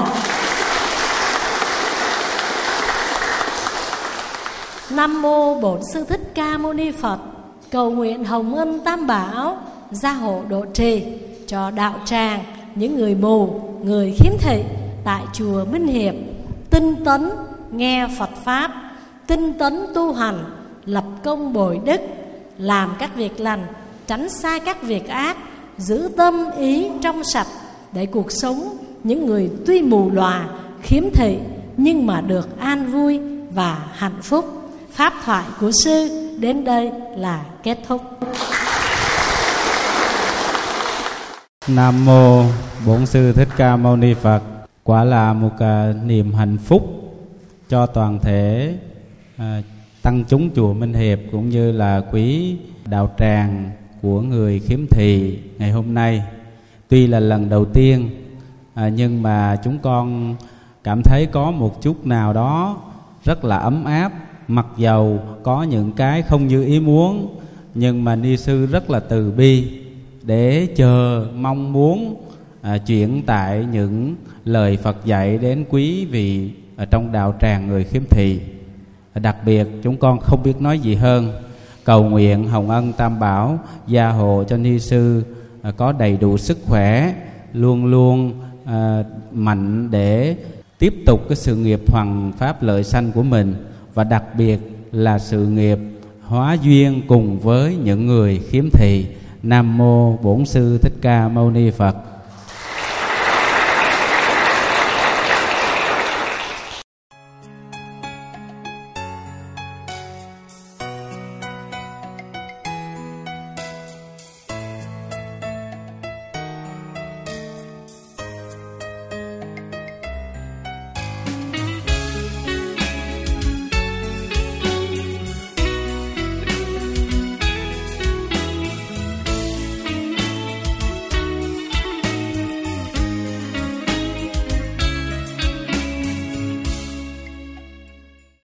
Nam mô Bổn Sư Thích Ca Mâu Ni Phật. Cầu nguyện hồng ân Tam Bảo gia hộ độ trì cho đạo tràng, những người mù, người khiếm thị tại chùa Minh Hiệp tinh tấn nghe Phật Pháp, tinh tấn tu hành, lập công bồi đức, làm các việc lành, tránh xa các việc ác, giữ tâm ý trong sạch, để cuộc sống những người tuy mù lòa, khiếm thị nhưng mà được an vui và hạnh phúc. Pháp thoại của sư đến đây là kết thúc. Nam mô Bổn Sư Thích Ca Mâu Ni Phật. Quả là một niềm hạnh phúc cho toàn thể tăng chúng chùa Minh Hiệp cũng như là quý đạo tràng của người khiếm thị ngày hôm nay. Tuy là lần đầu tiên nhưng mà chúng con cảm thấy có một chút nào đó rất là ấm áp. Mặc dầu có những cái không như ý muốn, nhưng mà ni sư rất là từ bi để chờ mong muốn chuyển tải những lời Phật dạy đến quý vị ở trong đạo tràng người khiếm thị. Đặc biệt chúng con không biết nói gì hơn, cầu nguyện hồng ân Tam Bảo gia hộ cho ni sư có đầy đủ sức khỏe, luôn luôn mạnh để tiếp tục cái sự nghiệp hoằng pháp lợi sanh của mình. Và đặc biệt là sự nghiệp hóa duyên cùng với những người khiếm thị. Nam mô Bổn Sư Thích Ca Mâu Ni Phật.